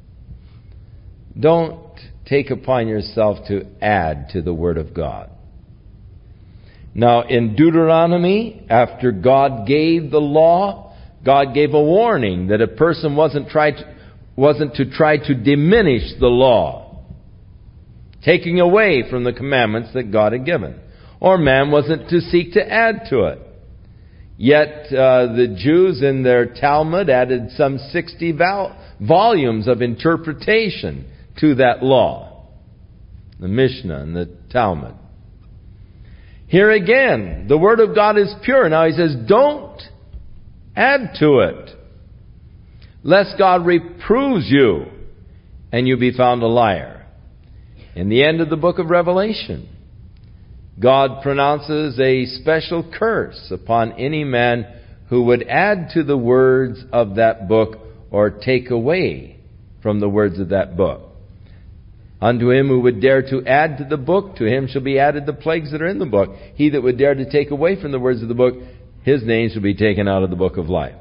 Don't take upon yourself to add to the Word of God. Now, in Deuteronomy, after God gave the law, God gave a warning that a person wasn't to try to diminish the law, taking away from the commandments that God had given. Or man wasn't to seek to add to it. Yet the Jews in their Talmud added some 60 volumes of interpretation to that law. The Mishnah and the Talmud. Here again, the Word of God is pure. Now he says, don't add to it, lest God reproves you and you be found a liar. In the end of the book of Revelation, God pronounces a special curse upon any man who would add to the words of that book or take away from the words of that book. Unto him who would dare to add to the book, to him shall be added the plagues that are in the book. He that would dare to take away from the words of the book, his name shall be taken out of the book of life.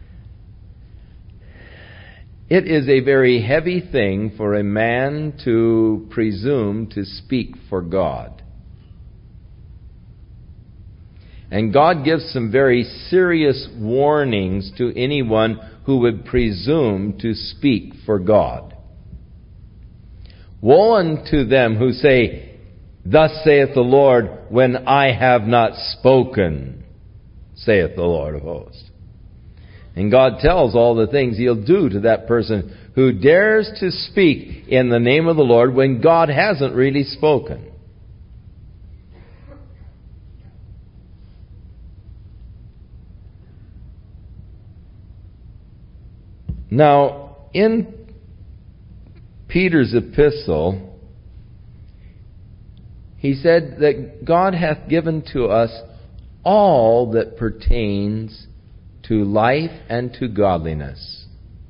It is a very heavy thing for a man to presume to speak for God. And God gives some very serious warnings to anyone who would presume to speak for God. Woe unto them who say, Thus saith the Lord, when I have not spoken, saith the Lord of hosts. And God tells all the things He'll do to that person who dares to speak in the name of the Lord when God hasn't really spoken. Now, in Peter's epistle, he said that God hath given to us all that pertains to life and to godliness.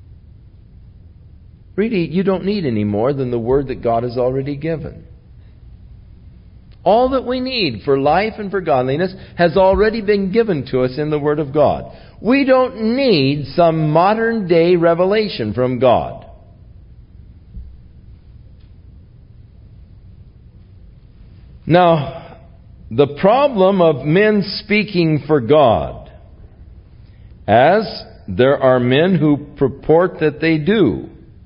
Really, you don't need any more than the Word that God has already given. All that we need for life and for godliness has already been given to us in the Word of God. We don't need some modern day revelation from God. Now, the problem of men speaking for God, as there are men who purport that they do.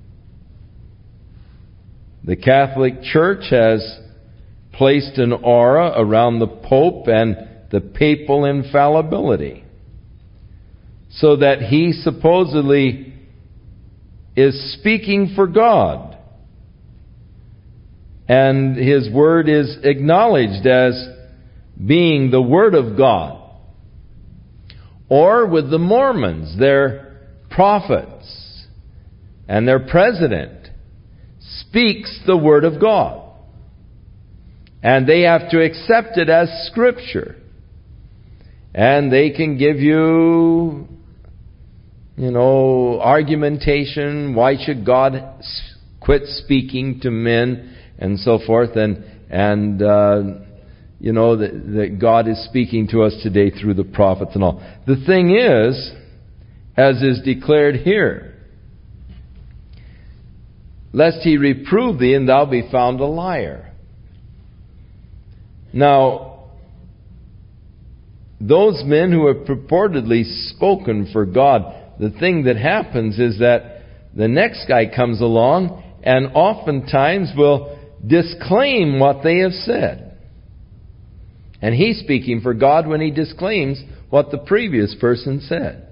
The Catholic Church has placed an aura around the Pope and the papal infallibility, so that he supposedly is speaking for God, and his word is acknowledged as being the Word of God. Or with the Mormons, their prophets and their president speaks the Word of God, and they have to accept it as Scripture. And they can give you, argumentation. Why should God quit speaking to men and so forth? And that God is speaking to us today through the prophets and all. The thing is, as is declared here, lest he reprove thee and thou be found a liar. Now, those men who have purportedly spoken for God, the thing that happens is that the next guy comes along and oftentimes will disclaim what they have said. And he's speaking for God when he disclaims what the previous person said.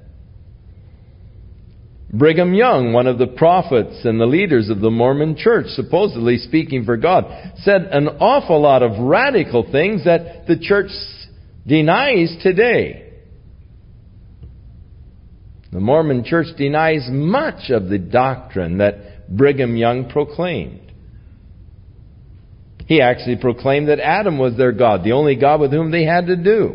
Brigham Young, one of the prophets and the leaders of the Mormon Church, supposedly speaking for God, said an awful lot of radical things that the church denies today. The Mormon Church denies much of the doctrine that Brigham Young proclaimed. He actually proclaimed that Adam was their God, the only God with whom they had to do.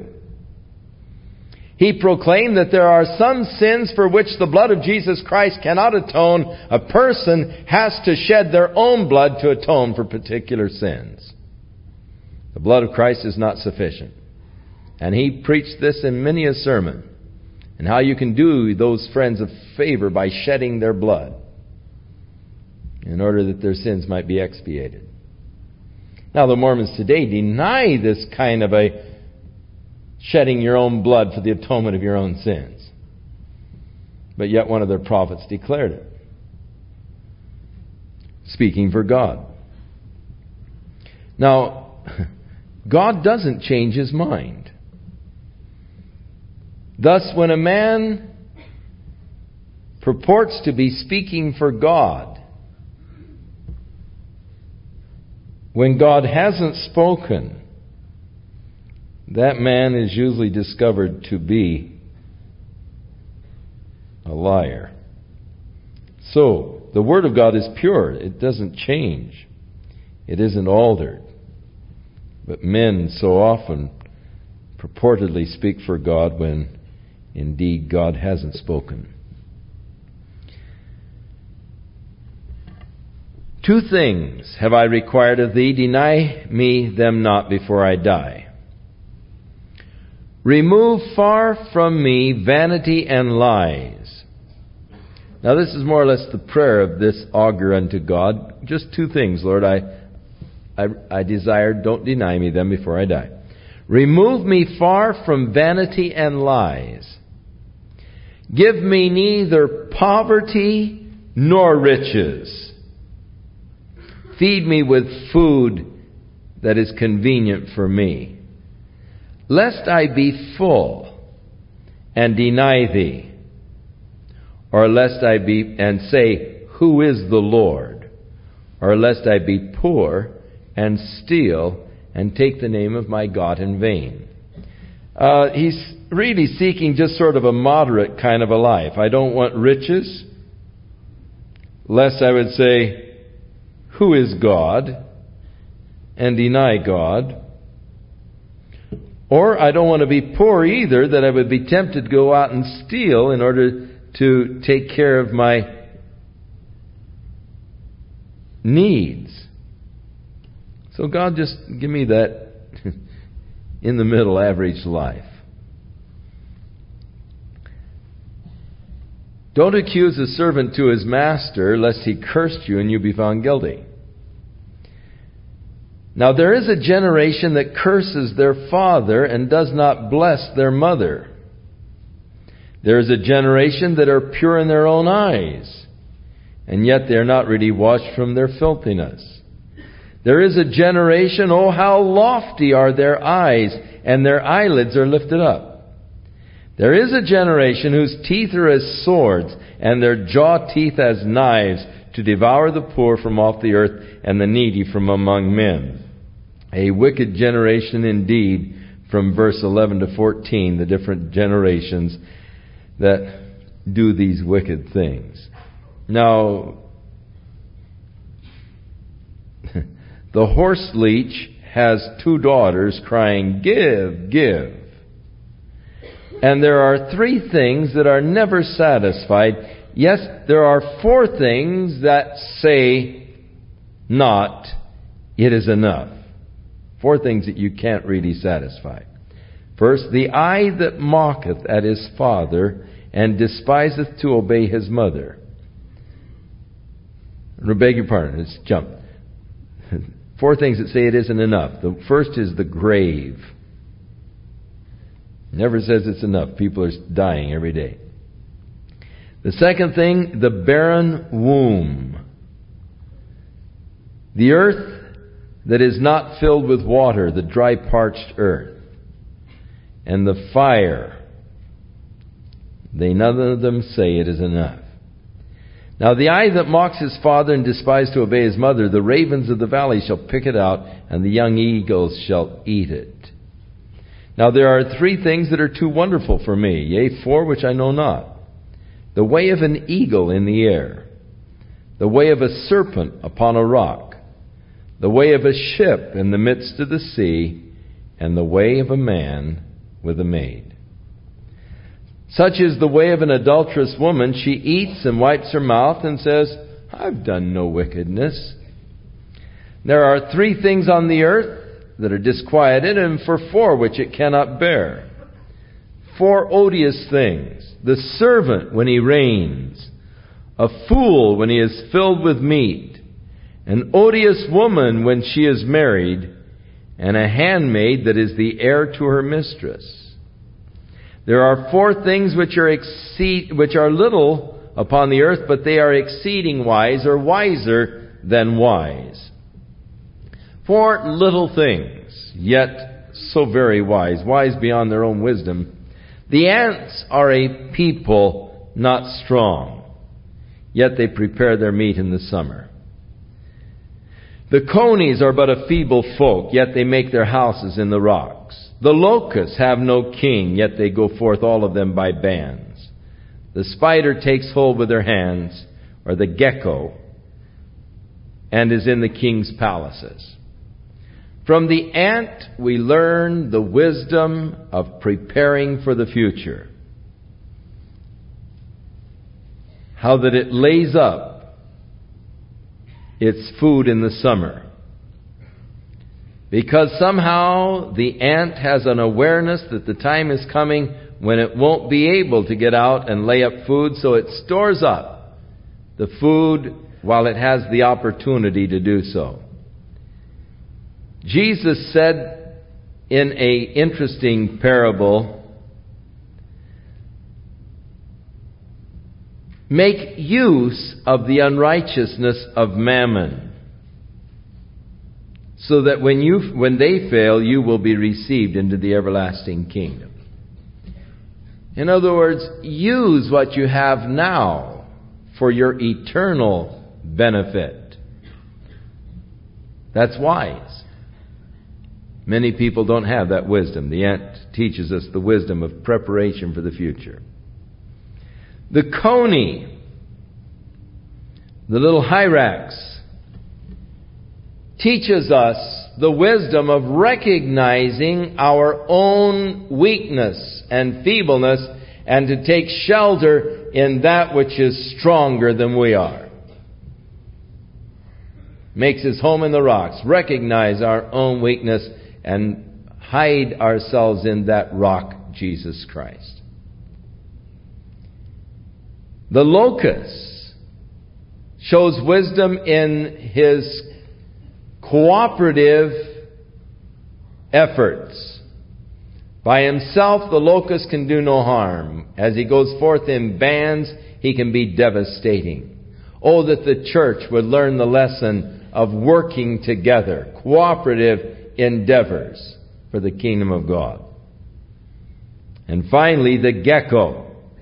He proclaimed that there are some sins for which the blood of Jesus Christ cannot atone. A person has to shed their own blood to atone for particular sins. The blood of Christ is not sufficient. And he preached this in many a sermon. And how you can do those friends a favor by shedding their blood in order that their sins might be expiated. Now, the Mormons today deny this kind of a shedding your own blood for the atonement of your own sins. But yet one of their prophets declared it, speaking for God. Now, God doesn't change His mind. Thus, when a man purports to be speaking for God, when God hasn't spoken, that man is usually discovered to be a liar. So, the Word of God is pure. It doesn't change. It isn't altered. But men so often purportedly speak for God when indeed God hasn't spoken. Two things have I required of thee, deny me them not before I die. Remove far from me vanity and lies. Now this is more or less the prayer of this augur unto God. Just two things, Lord, I desire, don't deny me them before I die. Remove me far from vanity and lies. Give me neither poverty nor riches. Feed me with food that is convenient for me, lest I be full and deny thee, or lest I be and say, who is the Lord? Or lest I be poor and steal and take the name of my God in vain. He's really seeking just sort of a moderate kind of a life. I don't want riches, lest I would say, who is God? And deny God. Or I don't want to be poor either, that I would be tempted to go out and steal in order to take care of my needs. So God, just give me that in the middle average life. Don't accuse a servant to his master, lest he curse you and you be found guilty. Now there is a generation that curses their father and does not bless their mother. There is a generation that are pure in their own eyes, and yet they are not really washed from their filthiness. There is a generation, oh how lofty are their eyes, and their eyelids are lifted up. There is a generation whose teeth are as swords, and their jaw teeth as knives, to devour the poor from off the earth, and the needy from among men. A wicked generation indeed, from verse 11 to 14, the different generations that do these wicked things. Now, the horse leech has two daughters crying, "Give, give." And there are three things that are never satisfied. Yes, there are four things that say not, "It is enough." Four things that you can't really satisfy. First, the eye that mocketh at his father and despiseth to obey his mother. I beg your pardon, let's jump. Four things that say it isn't enough. The first is the grave. Never says it's enough. People are dying every day. The second thing, the barren womb. The earth that is not filled with water, the dry parched earth. And the fire. None of them say it is enough. Now the eye that mocks his father and despises to obey his mother, the ravens of the valley shall pick it out, and the young eagles shall eat it. Now there are three things that are too wonderful for me, yea, four which I know not. The way of an eagle in the air, the way of a serpent upon a rock, the way of a ship in the midst of the sea, and the way of a man with a maid. Such is the way of an adulterous woman. She eats and wipes her mouth and says, "I've done no wickedness." There are three things on the earth that are disquieted, and for four which it cannot bear. Four odious things. The servant when he reigns, a fool when he is filled with meat, an odious woman when she is married, and a handmaid that is the heir to her mistress. There are four things which are little upon the earth, but they are exceeding wise, or wiser than wise. Four little things, yet so very wise, wise beyond their own wisdom. The ants are a people not strong, yet they prepare their meat in the summer. The conies are but a feeble folk, yet they make their houses in the rocks. The locusts have no king, yet they go forth all of them by bands. The spider takes hold with her hands, or the gecko, and is in the king's palaces. From the ant we learn the wisdom of preparing for the future. How that it lays up its food in the summer. Because somehow the ant has an awareness that the time is coming when it won't be able to get out and lay up food, so it stores up the food while it has the opportunity to do so. Jesus said in an interesting parable, "Make use of the unrighteousness of mammon, so that when they fail, you will be received into the everlasting kingdom." In other words, use what you have now for your eternal benefit. That's wise. Many people don't have that wisdom. The ant teaches us the wisdom of preparation for the future. The coney, the little hyrax, teaches us the wisdom of recognizing our own weakness and feebleness and to take shelter in that which is stronger than we are. Makes his home in the rocks. Recognize our own weakness and hide ourselves in that rock, Jesus Christ. The locust shows wisdom in his cooperative efforts. By himself, the locust can do no harm. As he goes forth in bands, he can be devastating. Oh, that the church would learn the lesson of working together, cooperative endeavors for the kingdom of God. And finally, the gecko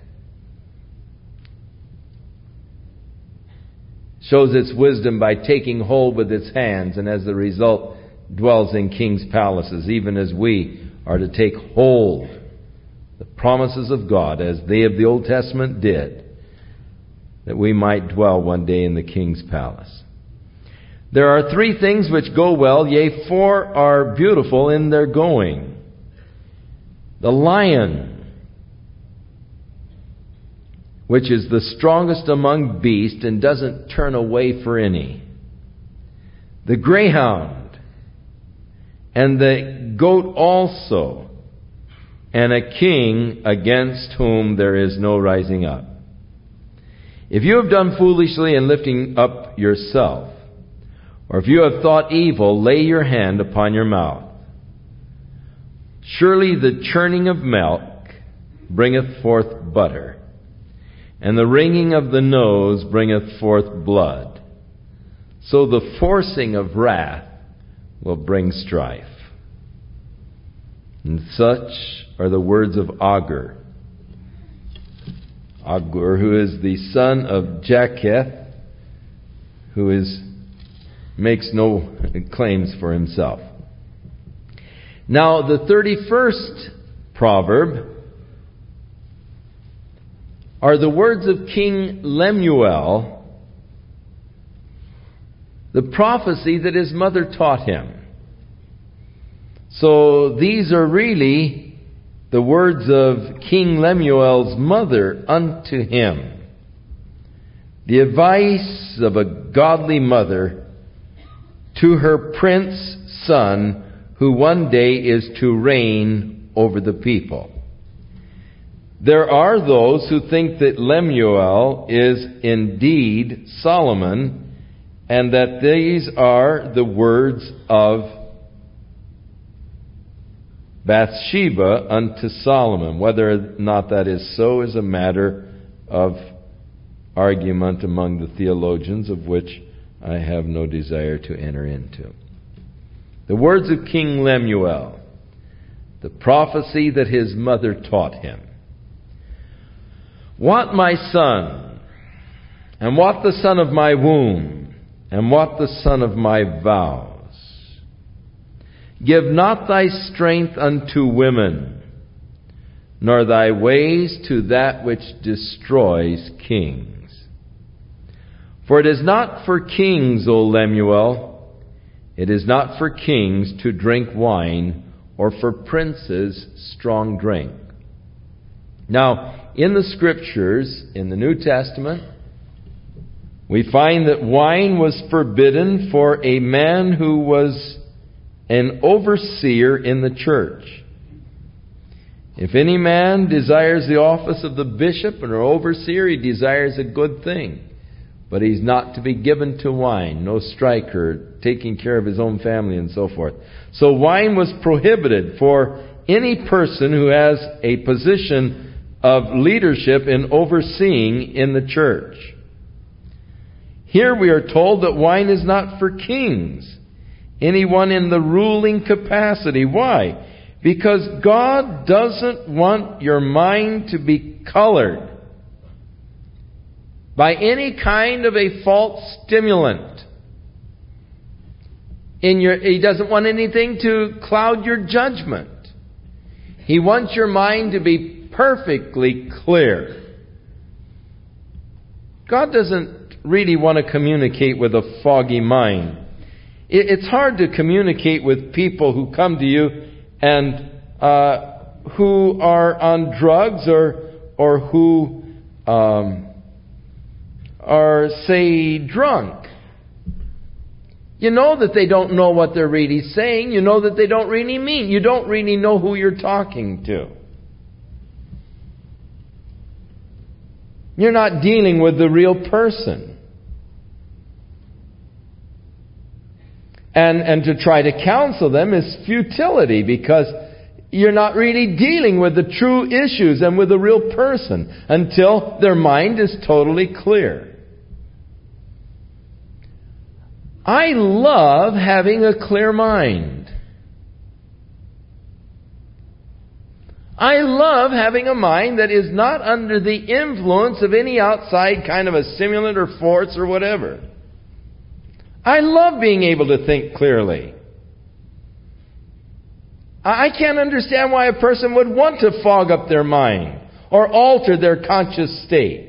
shows its wisdom by taking hold with its hands, and as a result dwells in king's palaces, even as we are to take hold the promises of God as they of the Old Testament did, that we might dwell one day in the king's palace. There are 3 things which go well, yea, 4 are beautiful in their going. The lion, which is the strongest among beasts and doesn't turn away for any. The greyhound, and the goat also, and a king against whom there is no rising up. If you have done foolishly in lifting up yourself, or if you have thought evil, lay your hand upon your mouth. Surely the churning of milk bringeth forth butter, and the wringing of the nose bringeth forth blood. So the forcing of wrath will bring strife. And such are the words of Agur. Agur, who is the son of Jaketh, who makes no claims for himself. Now, the 31st proverb are the words of King Lemuel, the prophecy that his mother taught him. So these are really the words of King Lemuel's mother unto him. The advice of a godly mother to her prince son, who one day is to reign over the people. There are those who think that Lemuel is indeed Solomon, and that these are the words of Bathsheba unto Solomon. Whether or not that is so is a matter of argument among the theologians, of which I have no desire to enter into. The words of King Lemuel, the prophecy that his mother taught him. What, my son, and what the son of my womb, and what the son of my vows? Give not thy strength unto women, nor thy ways to that which destroys kings. For it is not for kings, O Lemuel, it is not for kings to drink wine, or for princes strong drink. Now, in the Scriptures, in the New Testament, we find that wine was forbidden for a man who was an overseer in the church. If any man desires the office of the bishop or overseer, he desires a good thing. But he's not to be given to wine, no striker, taking care of his own family and so forth. So wine was prohibited for any person who has a position of leadership in overseeing in the church. Here we are told that wine is not for kings, anyone in the ruling capacity. Why? Because God doesn't want your mind to be colored by any kind of a false stimulant. He doesn't want anything to cloud your judgment. He wants your mind to be perfectly clear. God doesn't really want to communicate with a foggy mind. It's hard to communicate with people who come to you and who are on drugs or who are, say, drunk. You know that they don't know what they're really saying. You know that they don't really mean. You don't really know who you're talking to. You're not dealing with the real person. And to try to counsel them is futility, because you're not really dealing with the true issues and with the real person until their mind is totally clear. I love having a clear mind. I love having a mind that is not under the influence of any outside kind of a stimulant or force or whatever. I love being able to think clearly. I can't understand why a person would want to fog up their mind or alter their conscious state.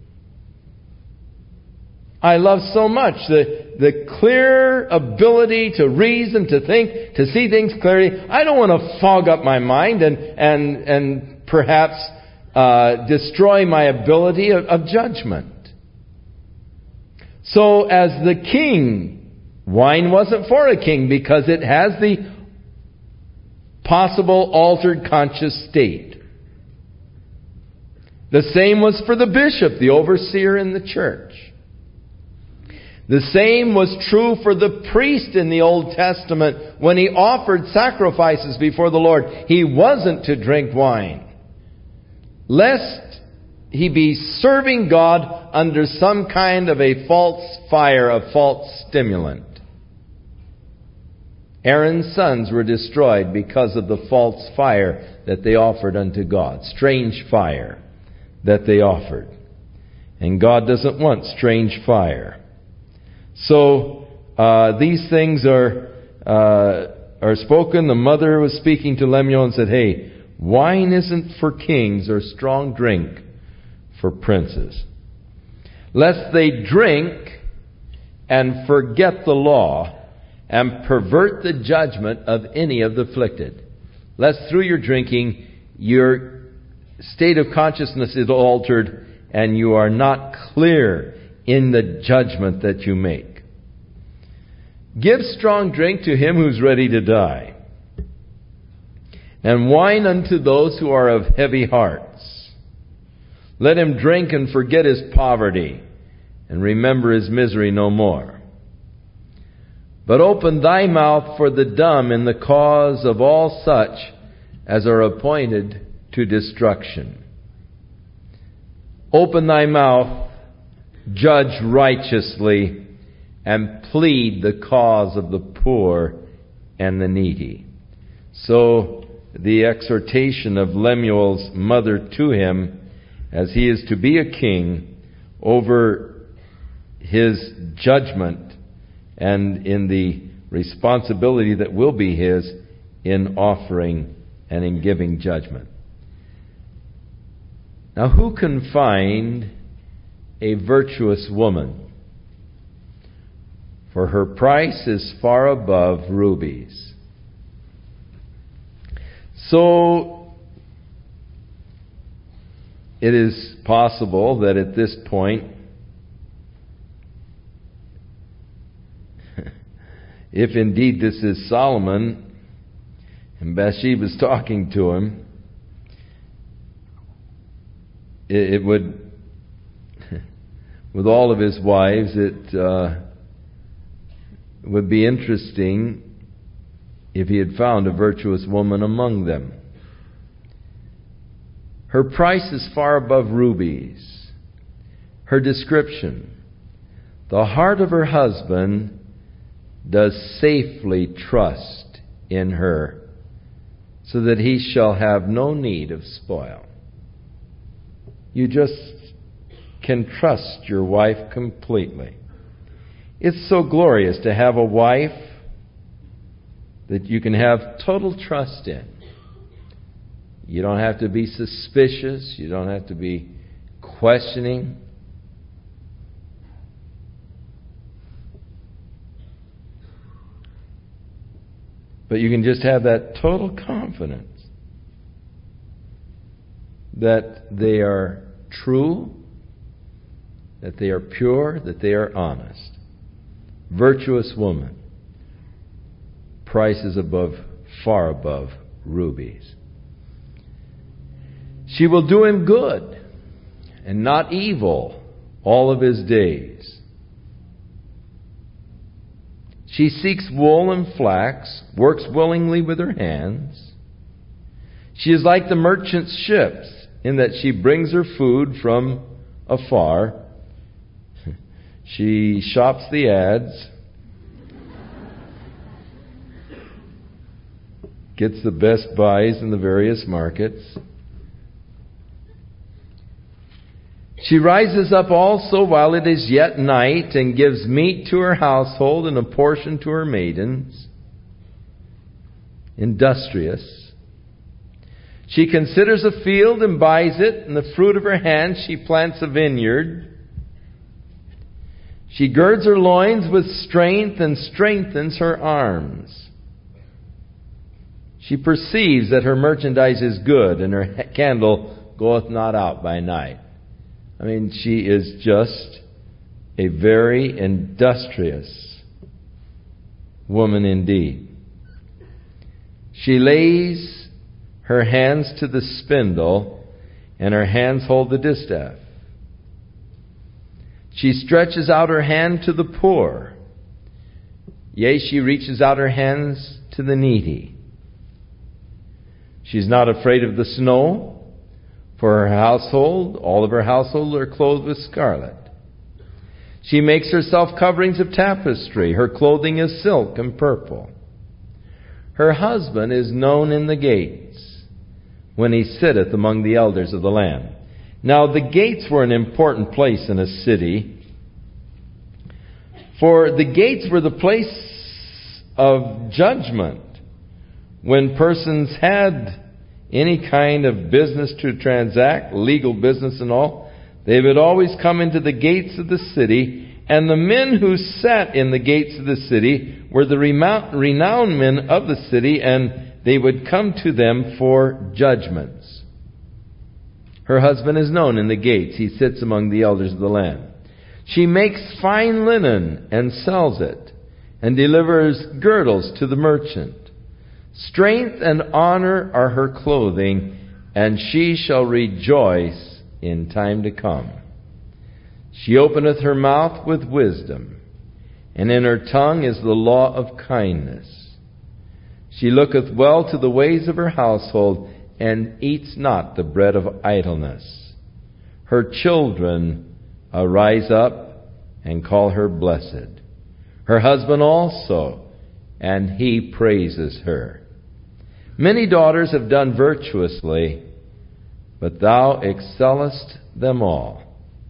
I love so much the clear ability to reason, to think, to see things clearly. I don't want to fog up my mind and perhaps destroy my ability of judgment. So as the king, wine wasn't for a king because it has the possible altered conscious state. The same was for the bishop, the overseer in the church. The same was true for the priest in the Old Testament when he offered sacrifices before the Lord. He wasn't to drink wine, lest he be serving God under some kind of a false fire, a false stimulant. Aaron's sons were destroyed because of the false fire that they offered unto God. Strange fire that they offered. And God doesn't want strange fire. So these things are spoken. The mother was speaking to Lemuel and said, "Hey, wine isn't for kings or strong drink for princes, lest they drink and forget the law and pervert the judgment of any of the afflicted." Lest through your drinking your state of consciousness is altered and you are not clear in the judgment that you make. Give strong drink to him who's ready to die, and wine unto those who are of heavy hearts. Let him drink and forget his poverty, and remember his misery no more. But open thy mouth for the dumb in the cause of all such as are appointed to destruction. Open thy mouth, judge righteously, and plead the cause of the poor and the needy. So the exhortation of Lemuel's mother to him, as he is to be a king over his judgment and in the responsibility that will be his in offering and in giving judgment. Now, who can find a virtuous woman? For her price is far above rubies. So, it is possible that at this point, if indeed this is Solomon, and Bathsheba's talking to him, it would, with all of his wives, it would be interesting if he had found a virtuous woman among them. Her price is far above rubies. Her description: the heart of her husband does safely trust in her, so that he shall have no need of spoil. You just can trust your wife completely. It's so glorious to have a wife that you can have total trust in. You don't have to be suspicious. You don't have to be questioning. But you can just have that total confidence that they are true, that they are pure, that they are honest. Virtuous woman. Prices far above rubies. She will do him good and not evil all of his days. She seeks wool and flax, works willingly with her hands. She is like the merchant's ships, in that she brings her food from afar. She shops the ads, gets the best buys in the various markets. She rises up also while it is yet night, and gives meat to her household and a portion to her maidens. Industrious. She considers a field and buys it, and the fruit of her hand she plants a vineyard. She girds her loins with strength and strengthens her arms. She perceives that her merchandise is good, and her candle goeth not out by night. I mean, she is just a very industrious woman indeed. She lays her hands to the spindle, and her hands hold the distaff. She stretches out her hand to the poor. Yea, she reaches out her hands to the needy. She is not afraid of the snow, for her household, all of her household are clothed with scarlet. She makes herself coverings of tapestry. Her clothing is silk and purple. Her husband is known in the gates, when he sitteth among the elders of the land. Now the gates were an important place in a city, for the gates were the place of judgment. When persons had any kind of business to transact, legal business and all, they would always come into the gates of the city, and the men who sat in the gates of the city were the renowned men of the city, and they would come to them for judgments. Her husband is known in the gates. He sits among the elders of the land. She makes fine linen and sells it, and delivers girdles to the merchant. Strength and honor are her clothing, and she shall rejoice in time to come. She openeth her mouth with wisdom, and in her tongue is the law of kindness. She looketh well to the ways of her household, and eats not the bread of idleness. Her children arise up and call her blessed. Her husband also, and he praises her. Many daughters have done virtuously, but thou excellest them all.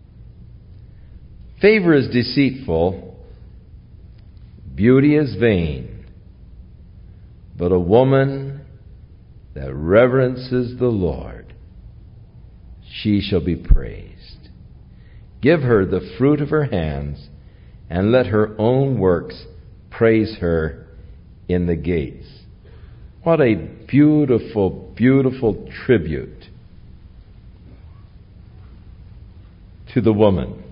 Favor is deceitful, beauty is vain. But a woman that reverences the Lord, she shall be praised. Give her the fruit of her hands, and let her own works praise her in the gates. What a beautiful, beautiful tribute to the woman,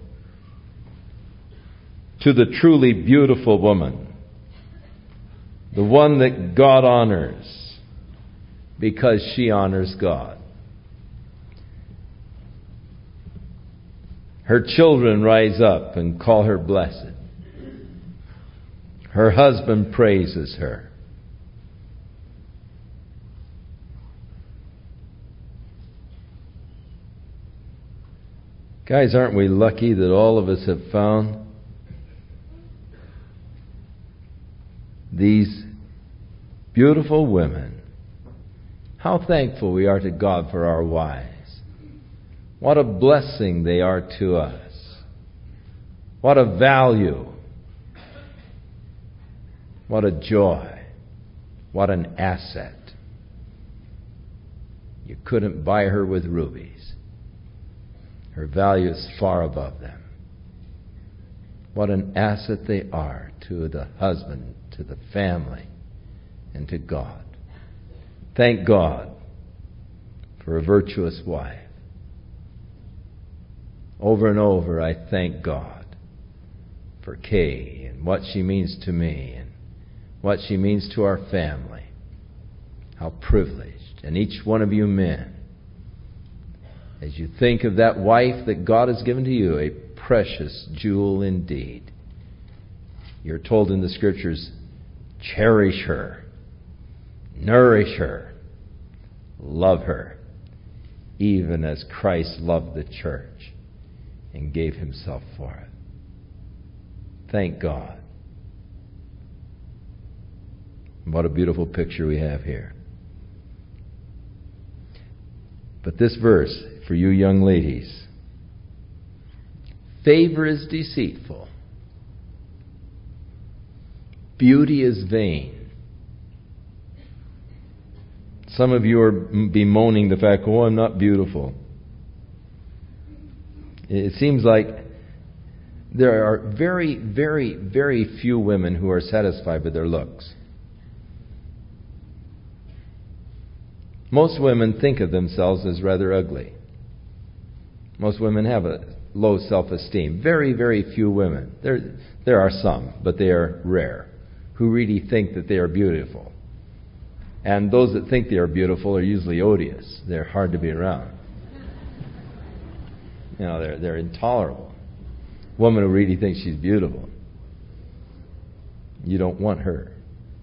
to the truly beautiful woman. The one that God honors because she honors God. Her children rise up and call her blessed. Her husband praises her. Guys, aren't we lucky that all of us have found these beautiful women? How thankful we are to God for our wives. What a blessing they are to us. What a value. What a joy. What an asset. You couldn't buy her with rubies. Her value is far above them. What an asset they are to the husband, to the family, and to God. Thank God for a virtuous wife. Over and over, I thank God for Kay and what she means to me and what she means to our family. How privileged. And each one of you men, as you think of that wife that God has given to you, a precious jewel indeed. You're told in the Scriptures, cherish her, nourish her, love her, even as Christ loved the church and gave Himself for it. Thank God. What a beautiful picture we have here. But this verse, for you young ladies, favor is deceitful. Beauty is vain. Some of you are bemoaning the fact, oh, I'm not beautiful. It seems like there are very, very, very few women who are satisfied with their looks. Most women think of themselves as rather ugly. Most women have a low self-esteem. Very, very few women. There are some, but they are rare, who really think that they are beautiful. And those that think they are beautiful are usually odious. They're hard to be around. You know, they're intolerable. A woman who really thinks she's beautiful, you don't want her.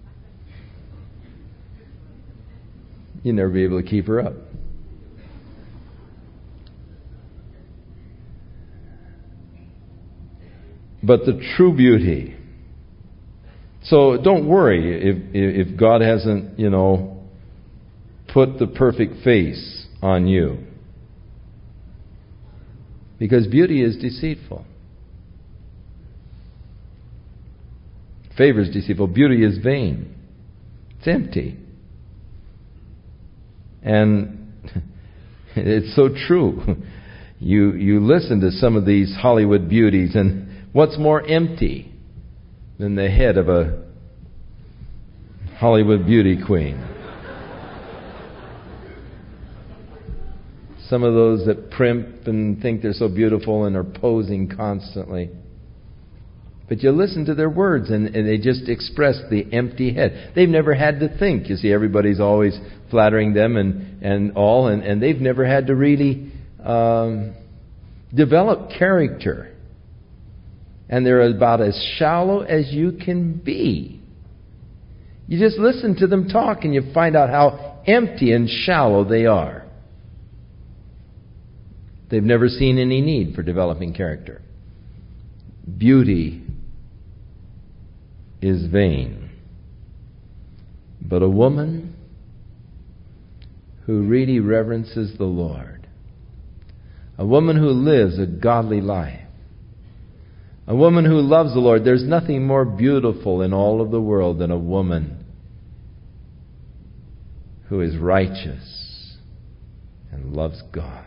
You'll never be able to keep her up. But the true beauty. So don't worry if God hasn't, put the perfect face on you. Because beauty is deceitful. Favor is deceitful. Beauty is vain. It's empty. And it's so true. You listen to some of these Hollywood beauties, and what's more empty than the head of a Hollywood beauty queen? Some of those that primp and think they're so beautiful and are posing constantly. But you listen to their words and they just express the empty head. They've never had to think. You see, everybody's always flattering them and they've never had to really develop character. And they're about as shallow as you can be. You just listen to them talk and you find out how empty and shallow they are. They've never seen any need for developing character. Beauty is vain. But a woman who really reverences the Lord, a woman who lives a godly life, a woman who loves the Lord, there's nothing more beautiful in all of the world than a woman who is righteous and loves God.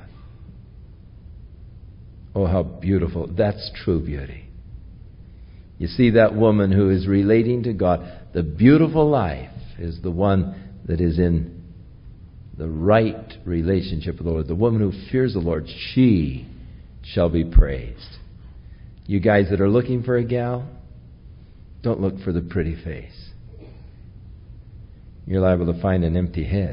Oh, how beautiful. That's true beauty. You see, that woman who is relating to God, the beautiful life is the one that is in the right relationship with the Lord. The woman who fears the Lord, she shall be praised. You guys that are looking for a gal, don't look for the pretty face. You're liable to find an empty head.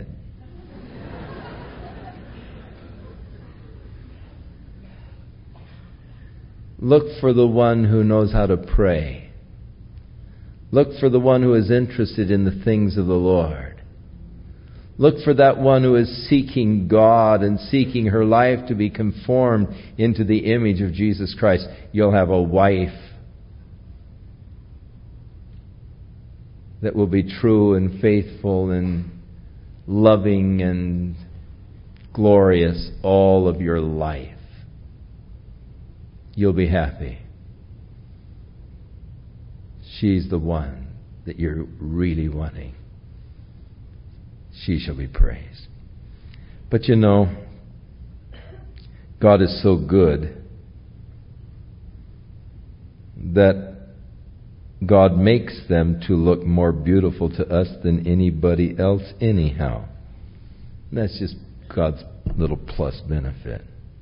Look for the one who knows how to pray. Look for the one who is interested in the things of the Lord. Look for that one who is seeking God and seeking her life to be conformed into the image of Jesus Christ. You'll have a wife that will be true and faithful and loving and glorious all of your life. You'll be happy. She's the one that you're really wanting. She shall be praised. But God is so good that God makes them to look more beautiful to us than anybody else anyhow. That's just God's little plus benefit.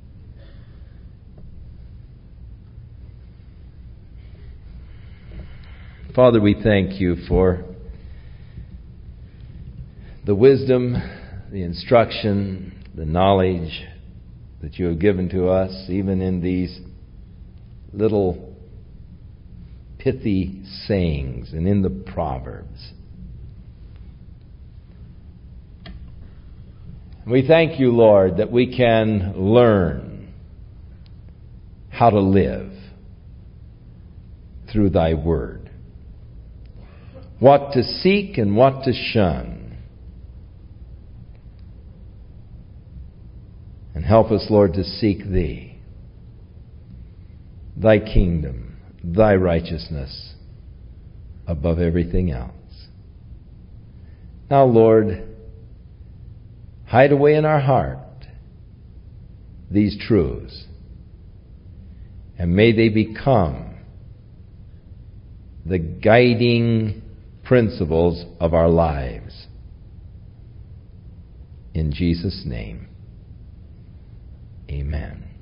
Father, we thank you for the wisdom, the instruction, the knowledge that you have given to us, even in these little pithy sayings and in the Proverbs. We thank you, Lord, that we can learn how to live through thy word. What to seek and what to shun. And help us, Lord, to seek thee, thy kingdom, thy righteousness above everything else. Now, Lord, hide away in our heart these truths, and may they become the guiding principles of our lives. In Jesus' name, amen.